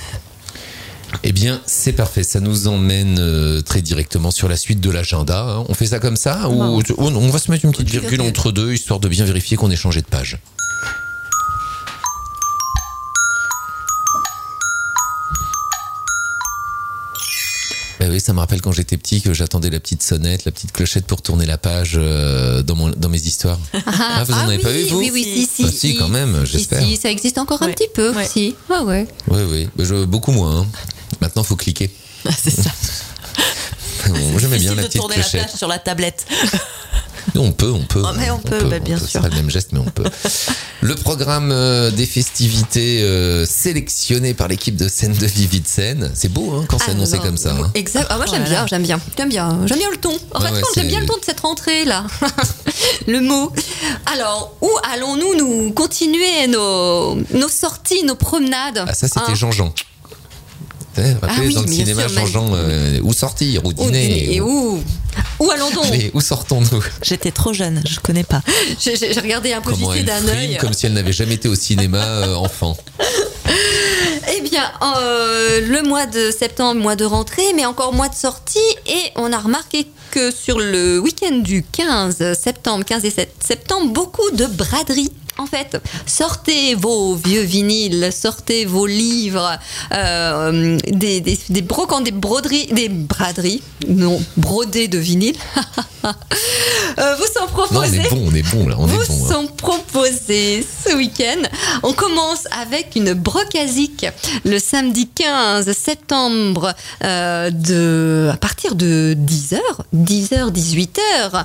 [SPEAKER 6] Eh bien, c'est parfait. Ça nous emmène euh, très directement sur la suite de l'agenda. Hein. On fait ça comme ça ou, ou on va se mettre une petite virgule entre deux, histoire de bien vérifier qu'on ait changé de page. Ben oui, ça me rappelle quand j'étais petit que j'attendais la petite sonnette, la petite clochette pour tourner la page euh, dans, mon, dans mes histoires. Ah, ah vous en
[SPEAKER 8] ah
[SPEAKER 6] avez
[SPEAKER 8] oui,
[SPEAKER 6] pas eu, vous?
[SPEAKER 8] Oui, oui, si, si.
[SPEAKER 6] Ah, si, si, quand même, j'espère.
[SPEAKER 8] Si, si, ça existe encore ouais. un petit peu, ouais. si. Ah ouais.
[SPEAKER 6] Oui, oui, ben, je, beaucoup moins. Hein. Maintenant, il faut cliquer.
[SPEAKER 7] C'est ça.
[SPEAKER 6] Bon, j'aimais bien la
[SPEAKER 7] de
[SPEAKER 6] petite
[SPEAKER 7] tourner
[SPEAKER 6] clochette.
[SPEAKER 7] La page sur la tablette.
[SPEAKER 6] On peut, on peut.
[SPEAKER 7] Oh, mais on, on peut, peut bah, bien
[SPEAKER 6] on peut,
[SPEAKER 7] sûr.
[SPEAKER 6] C'est pas le même geste, mais on peut. Le programme euh, des festivités euh, sélectionné par l'équipe de Scène de Vie Vitsen. C'est beau hein, quand c'est ah, annoncé non, comme ça. Hein.
[SPEAKER 8] Exact. Ah, moi j'aime oh bien, j'aime bien, j'aime bien, j'aime bien le ton. En ouais, fait, ouais, j'aime bien le ton de cette rentrée là. Le mot. Alors, où allons-nous nous continuer nos nos sorties, nos promenades?
[SPEAKER 6] Ah ça c'était hein Jean-Jean. Rappelez,
[SPEAKER 8] Ah oui,
[SPEAKER 6] dans le
[SPEAKER 8] bien
[SPEAKER 6] cinéma
[SPEAKER 8] sûr,
[SPEAKER 6] changeant euh, où sortir, où dîner.
[SPEAKER 8] Où dîner, et où Où allons-nous?
[SPEAKER 6] Allez, où sortons-nous?
[SPEAKER 7] J'étais trop jeune, je connais pas.
[SPEAKER 8] J'ai j'ai regardé un peu
[SPEAKER 6] Comment
[SPEAKER 8] vite
[SPEAKER 6] elle
[SPEAKER 8] d'un
[SPEAKER 6] frime
[SPEAKER 8] œil.
[SPEAKER 6] comme si elle n'avait jamais été au cinéma euh, enfant.
[SPEAKER 8] Eh bien, euh, le mois de septembre, mois de rentrée, mais encore mois de sortie, et on a remarqué que sur le week-end du quinze septembre, quinze et sept septembre, beaucoup de braderies. En fait, sortez vos vieux vinyles, sortez vos livres, euh, des, des, des brocantes, des broderies, des braderies, non, brodés de vinyle. euh, vous s'en proposez.
[SPEAKER 6] Non, on est bon, on est bon là, on
[SPEAKER 8] vous
[SPEAKER 6] est bon.
[SPEAKER 8] sont proposés ce week-end. On commence avec une brocasique le samedi quinze septembre euh, de, à partir de dix heures, dix heures, dix-huit heures.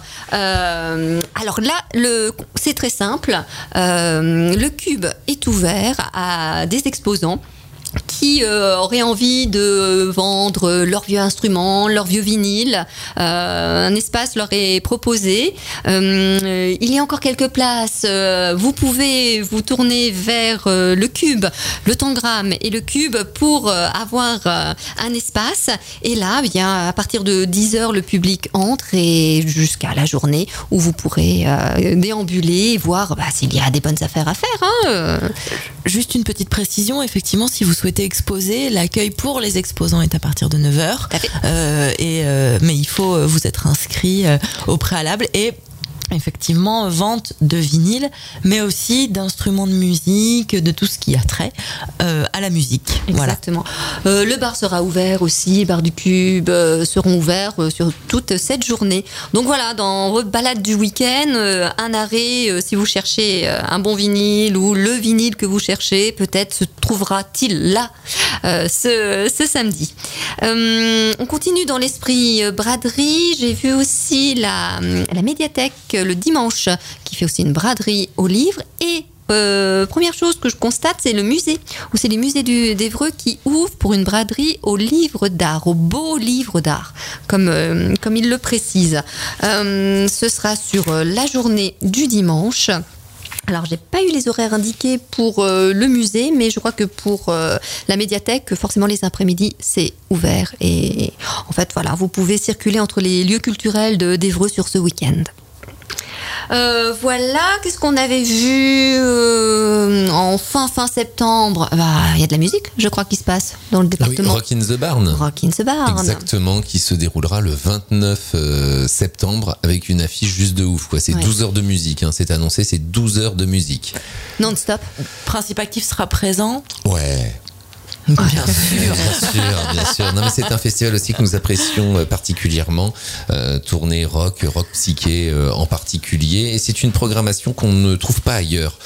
[SPEAKER 8] Euh, alors là, le, c'est très simple. Euh, le cube est ouvert à des exposants qui euh, auraient envie de vendre leurs vieux instruments, leurs vieux vinyles. Euh, un espace leur est proposé. Euh, il y a encore quelques places. Euh, vous pouvez vous tourner vers euh, le cube, le tangram et le cube pour euh, avoir euh, un espace. Et là, bien, à partir de dix heures, le public entre et jusqu'à la journée où vous pourrez euh, déambuler et voir bah, s'il y a des bonnes affaires à faire. Hein, euh.
[SPEAKER 7] Juste une petite précision, effectivement, si vous souhaitez exposer, l'accueil pour les exposants est à partir de neuf heures. Euh, et, euh, mais il faut vous être inscrit euh, au préalable et effectivement, vente de vinyle, mais aussi d'instruments de musique, de tout ce qui a trait euh, à la musique.
[SPEAKER 8] Exactement. Voilà. Euh, le bar sera ouvert aussi, les bars du Cube euh, seront ouverts euh, sur toute cette journée. Donc voilà, dans votre balade du week-end, euh, un arrêt, euh, si vous cherchez euh, un bon vinyle ou le vinyle que vous cherchez, peut-être se trouvera-t-il là euh, ce, ce samedi. Euh, on continue dans l'esprit euh, braderie. J'ai vu aussi la, la médiathèque le dimanche, qui fait aussi une braderie aux livres. Et euh, première chose que je constate, c'est le musée, où c'est les musées du, d'Évreux qui ouvrent pour une braderie aux livres d'art, aux beaux livres d'art, comme, euh, comme il le précise. Euh, ce sera sur la journée du dimanche. Alors, j'ai pas eu les horaires indiqués pour euh, le musée, mais je crois que pour euh, la médiathèque, forcément les après-midi, c'est ouvert. Et en fait, voilà, vous pouvez circuler entre les lieux culturels de, d'Évreux sur ce week-end. Euh, voilà, qu'est-ce qu'on avait vu euh, en fin fin septembre? Bah, il y a de la musique, je crois, qui se passe dans le département.
[SPEAKER 6] Oui, Rock in the Barn.
[SPEAKER 8] Rock in the Barn.
[SPEAKER 6] Exactement, qui se déroulera le vingt-neuf septembre avec une affiche juste de ouf, quoi. C'est
[SPEAKER 7] Ouais.
[SPEAKER 6] douze heures de musique, hein. C'est annoncé, c'est douze heures de musique.
[SPEAKER 8] Non-stop.
[SPEAKER 7] Principe Actif sera présent.
[SPEAKER 6] Ouais.
[SPEAKER 7] Bien
[SPEAKER 6] sûr, bien sûr, bien sûr. Non, mais c'est un festival aussi que nous apprécions particulièrement, euh, tournée rock, rock psyché euh, en particulier, et c'est une programmation qu'on ne trouve pas ailleurs.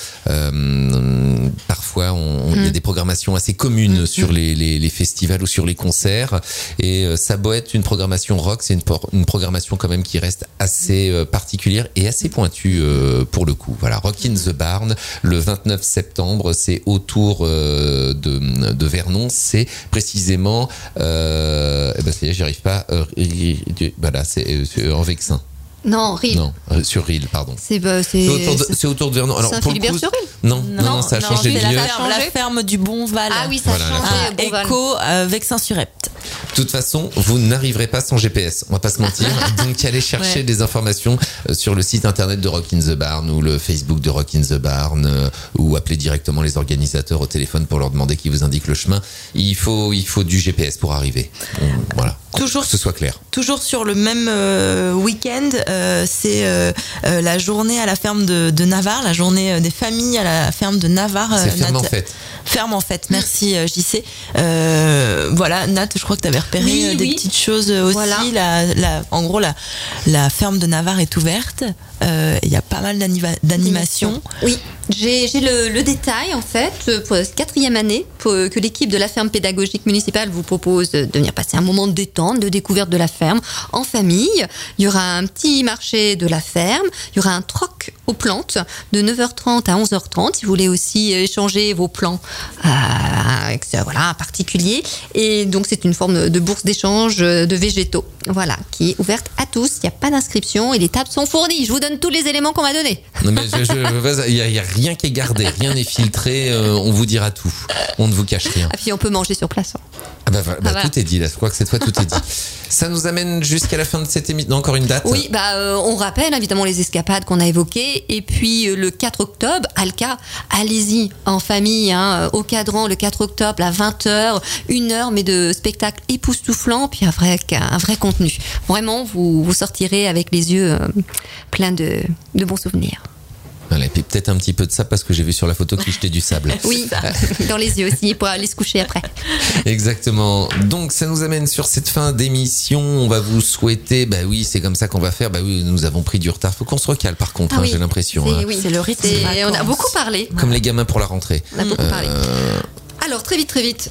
[SPEAKER 6] Euh, parfois, on, il y a des programmations assez communes sur les, les, les festivals ou sur les concerts, et euh, ça doit être une programmation rock, c'est une, por- une programmation quand même qui reste assez euh, particulière et assez pointue euh, pour le coup. Voilà, Rock in the Barn, le vingt-neuf septembre, c'est autour euh, de, de Vernon. C'est précisément, euh, eh ben, c'est, j'y arrive pas, euh, voilà, c'est, c'est en Vexin.
[SPEAKER 8] Non, Rille.
[SPEAKER 6] Non, euh, sur Rille, pardon.
[SPEAKER 8] C'est, bah, c'est,
[SPEAKER 6] C'est autour de, c'est autour de Vernon. Alors, pour le coup,
[SPEAKER 8] Saint-Philibert-sur-Rille.
[SPEAKER 6] non, non, non, ça a changé de
[SPEAKER 7] c'est
[SPEAKER 6] lieu.
[SPEAKER 7] la ferme, la ferme du Bonval.
[SPEAKER 8] Ah oui, ça a
[SPEAKER 6] Voilà, la
[SPEAKER 8] changé.
[SPEAKER 7] à
[SPEAKER 8] Bonval.
[SPEAKER 7] Écho, euh, Vexin-sur-Epte.
[SPEAKER 6] De toute façon, vous n'arriverez pas sans G P S, on va pas se mentir. Donc, allez chercher
[SPEAKER 7] Ouais.
[SPEAKER 6] des informations euh, sur le site internet de Rock in the Barn ou le Facebook de Rock in the Barn, euh, ou appelez directement les organisateurs au téléphone pour leur demander qu'ils vous indiquent le chemin. Il faut, il faut du G P S pour arriver. On- voilà.
[SPEAKER 7] Toujours,
[SPEAKER 6] que ce soit clair.
[SPEAKER 7] Toujours sur le même euh, week-end, euh, c'est euh, euh, la journée à la ferme de, de Navarre, la journée euh, des familles à la ferme de Navarre.
[SPEAKER 6] C'est
[SPEAKER 7] euh,
[SPEAKER 6] ferme
[SPEAKER 7] Nat-
[SPEAKER 6] en fête.
[SPEAKER 7] Ferme en fête, merci euh, J C. Euh, voilà, Nat, je crois que tu avais repéré
[SPEAKER 8] Oui,
[SPEAKER 7] euh, des
[SPEAKER 8] oui.
[SPEAKER 7] petites choses aussi.
[SPEAKER 8] Voilà.
[SPEAKER 7] La, la, en gros, la, la ferme de Navarre est ouverte. Euh, Il y a pas mal d'anima- d'animations.
[SPEAKER 8] Oui, j'ai, j'ai le, le détail en fait pour la quatrième année pour, que l'équipe de la ferme pédagogique municipale vous propose de venir passer un moment de détente, de découverte de la ferme en famille. Il y aura un petit marché de la ferme, il y aura un troc aux plantes de neuf heures trente à onze heures trente si vous voulez aussi échanger vos plants euh, avec voilà, un particulier. Et donc c'est une forme de bourse d'échange de végétaux, voilà, qui est ouverte à tous. Il n'y a pas d'inscription et les tables sont fournies. Je vous donne tous les éléments qu'on m'a donnés.
[SPEAKER 6] Non, mais je, je, il y a, il y a rien qui est gardé, rien n'est filtré, euh, on vous dira tout. On ne vous cache rien.
[SPEAKER 8] Ah puis on peut manger sur place. hein.
[SPEAKER 6] Ah Ah bah, bah,
[SPEAKER 8] Ah, voilà.
[SPEAKER 6] tout est dit là, je crois que cette fois tout est dit. Ça nous amène jusqu'à la fin de cette émission. Encore une date?
[SPEAKER 8] Oui, bah, euh, on rappelle évidemment les escapades qu'on a évoquées. Et puis euh, le quatre octobre, Alka, allez-y en famille, hein, au cadran, le quatre octobre à vingt heures, une heure, mais de spectacle époustouflant, puis un vrai, un vrai contenu. Vraiment, vous, vous sortirez avec les yeux euh, pleins de, de bons souvenirs.
[SPEAKER 6] Voilà, et puis peut-être un petit peu de ça parce que j'ai vu sur la photo qu'il jetait du sable.
[SPEAKER 8] Oui, dans les yeux aussi, pour aller se coucher après.
[SPEAKER 6] Exactement. Donc ça nous amène sur cette fin d'émission. On va vous souhaiter, bah oui, c'est comme ça qu'on va faire. Bah oui, nous avons pris du retard. Faut qu'on se recale par contre,
[SPEAKER 8] Ah
[SPEAKER 6] hein,
[SPEAKER 8] oui,
[SPEAKER 6] j'ai l'impression.
[SPEAKER 8] c'est,
[SPEAKER 6] hein.
[SPEAKER 8] oui. c'est le rythme. C'est, on a beaucoup parlé.
[SPEAKER 6] Comme les gamins pour la rentrée.
[SPEAKER 8] On a beaucoup
[SPEAKER 6] Euh,
[SPEAKER 8] parlé. Alors, très vite, très vite.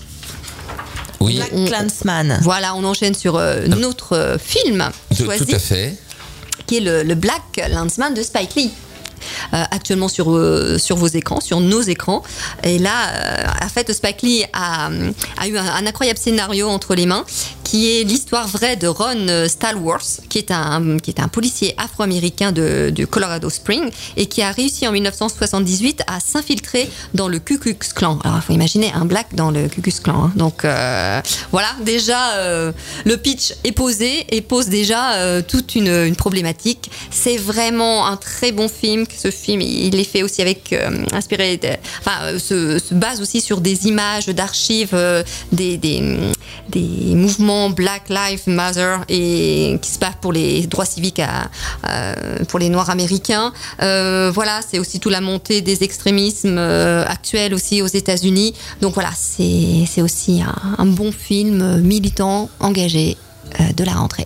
[SPEAKER 6] Oui.
[SPEAKER 8] On-
[SPEAKER 7] Clansman.
[SPEAKER 8] Voilà, on enchaîne sur euh, notre euh, film
[SPEAKER 6] De-
[SPEAKER 8] choisi,
[SPEAKER 6] tout à fait.
[SPEAKER 8] qui est le, le Black Landsman de Spike Lee. Euh, actuellement sur, euh, sur vos écrans, sur nos écrans. Et là, euh, en fait, Spike Lee a, a eu un, un incroyable scénario entre les mains, qui est l'histoire vraie de Ron Stallworth, qui est un, qui est un policier afro-américain de, de Colorado Springs et qui a réussi en dix-neuf cent soixante-dix-huit à s'infiltrer dans le Ku Klux Klan. Alors, il faut imaginer un black dans le Ku Klux Klan. Hein. Donc, euh, voilà, déjà, euh, le pitch est posé et pose déjà euh, toute une, une problématique. C'est vraiment un très bon film. Ce film, il est fait aussi avec, euh, inspiré, de, enfin, euh, se, se base aussi sur des images d'archives, euh, des, des, des mouvements Black Lives Matter et qui se battent pour les droits civiques à, à, pour les Noirs américains. Euh, voilà, c'est aussi toute la montée des extrémismes euh, actuels aussi aux États-Unis. Donc voilà, c'est, c'est aussi un, un bon film militant, engagé euh, de la rentrée.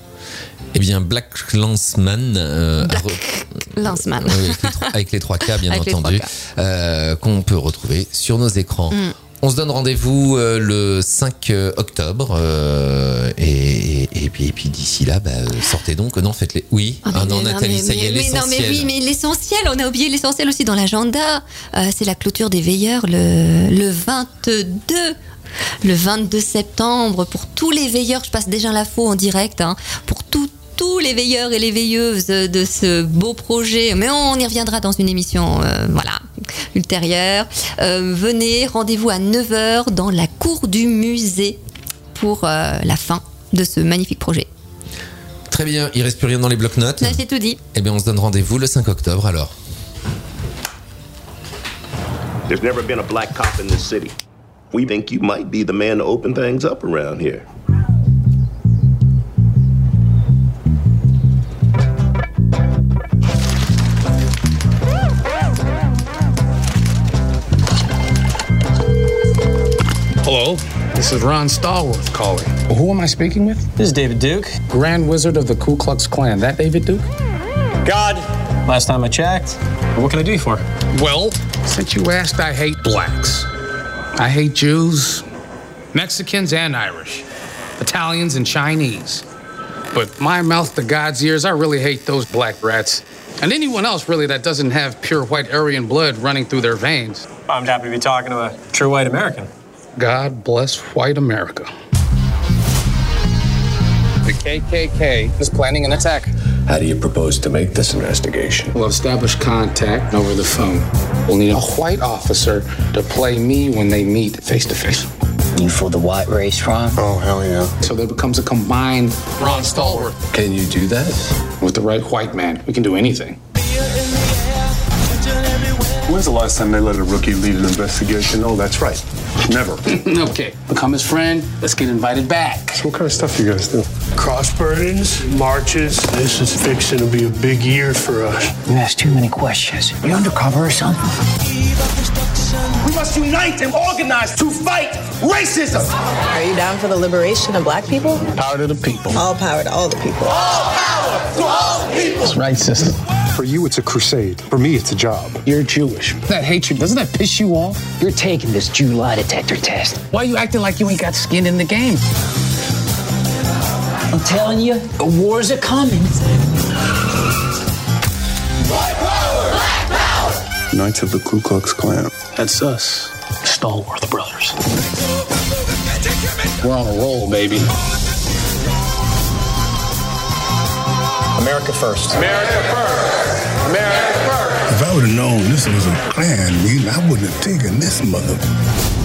[SPEAKER 6] Eh bien, Black Landsman. Euh,
[SPEAKER 8] Black
[SPEAKER 6] re-
[SPEAKER 8] Landsman.
[SPEAKER 6] Oui, avec, les trois, avec les trois K, bien
[SPEAKER 8] Avec les
[SPEAKER 6] entendu,
[SPEAKER 8] trois K.
[SPEAKER 6] euh, qu'on peut retrouver sur nos écrans.
[SPEAKER 8] Mm.
[SPEAKER 6] On se donne rendez-vous euh, le cinq octobre euh, et, et, et puis, et puis d'ici là, bah, sortez donc. Non, faites-les. Oui,
[SPEAKER 8] Ah,
[SPEAKER 6] ah,
[SPEAKER 8] mais
[SPEAKER 6] non,
[SPEAKER 8] mais
[SPEAKER 6] Nathalie,
[SPEAKER 8] mais-
[SPEAKER 6] ça y est,
[SPEAKER 8] mais- mais non, mais
[SPEAKER 6] l'essentiel.
[SPEAKER 8] oui, mais l'essentiel, on a oublié l'essentiel aussi dans l'agenda. Euh, c'est la clôture des veilleurs le, le vingt-deux. Le vingt-deux septembre, pour tous les veilleurs, je passe déjà l'info en direct, hein, pour tout, tous les veilleurs et les veilleuses de ce beau projet, mais on y reviendra dans une émission euh, voilà, ultérieure. Euh, venez, rendez-vous à neuf heures dans la cour du musée pour euh, la fin de ce magnifique projet.
[SPEAKER 6] Très bien, il reste plus rien dans les blocs-notes.
[SPEAKER 8] Là, j'ai tout dit.
[SPEAKER 6] Eh bien, on se donne rendez-vous le cinq octobre alors.
[SPEAKER 15] There's never been a black cop in this city. We think you might be the man to open things up around here.
[SPEAKER 16] Hello, this is Ron Stallworth calling. Who am I speaking with?
[SPEAKER 17] This is David Duke.
[SPEAKER 16] Grand Wizard of the Ku Klux Klan. That David Duke?
[SPEAKER 17] God, last time I checked. What can I do you for?
[SPEAKER 16] Well, since you asked, I hate blacks. I hate Jews, Mexicans, and Irish, Italians, and Chinese. But my mouth to God's ears, I really hate those black rats. And anyone else, really, that doesn't have pure white Aryan blood running through their veins.
[SPEAKER 17] I'm happy to be talking to a true white American.
[SPEAKER 16] God bless white America. The K K K is planning an attack.
[SPEAKER 15] How do you propose to make this investigation?
[SPEAKER 16] We'll establish contact over the phone. We'll need a white officer to play me when they meet face to face.
[SPEAKER 18] You for the white race, Ron?
[SPEAKER 16] Oh, hell yeah. So there becomes a combined Ron Stallworth.
[SPEAKER 15] Can you do that?
[SPEAKER 16] With the right white man, we can do anything.
[SPEAKER 19] When's the last time they let a rookie lead an investigation? Oh, that's right. Never.
[SPEAKER 16] Okay, become his friend. Let's get invited back.
[SPEAKER 19] So what kind of stuff you guys do?
[SPEAKER 20] Cross burnings, marches. This is fixing to be a big year for us.
[SPEAKER 18] You ask too many questions. You undercover or something?
[SPEAKER 4] We must unite and organize to fight racism.
[SPEAKER 21] Are you down for the liberation of black people?
[SPEAKER 16] Power to the people.
[SPEAKER 21] All power to all the people.
[SPEAKER 4] All power to all people.
[SPEAKER 16] That's right, sister.
[SPEAKER 19] For you, it's a crusade. For me, it's a job.
[SPEAKER 16] You're Jewish. That hatred, doesn't that piss you off?
[SPEAKER 18] You're taking this Jew lie detector test.
[SPEAKER 16] Why are you acting like you ain't got skin in the game?
[SPEAKER 18] I'm telling you, the wars are coming.
[SPEAKER 4] White power! Black power!
[SPEAKER 19] Knights of the Ku Klux Klan.
[SPEAKER 16] That's us, Stallworth Brothers. We're on a roll, baby.
[SPEAKER 17] America first.
[SPEAKER 4] America first! America first!
[SPEAKER 19] If I would have known this was a Klan meeting, I wouldn't have taken this mother.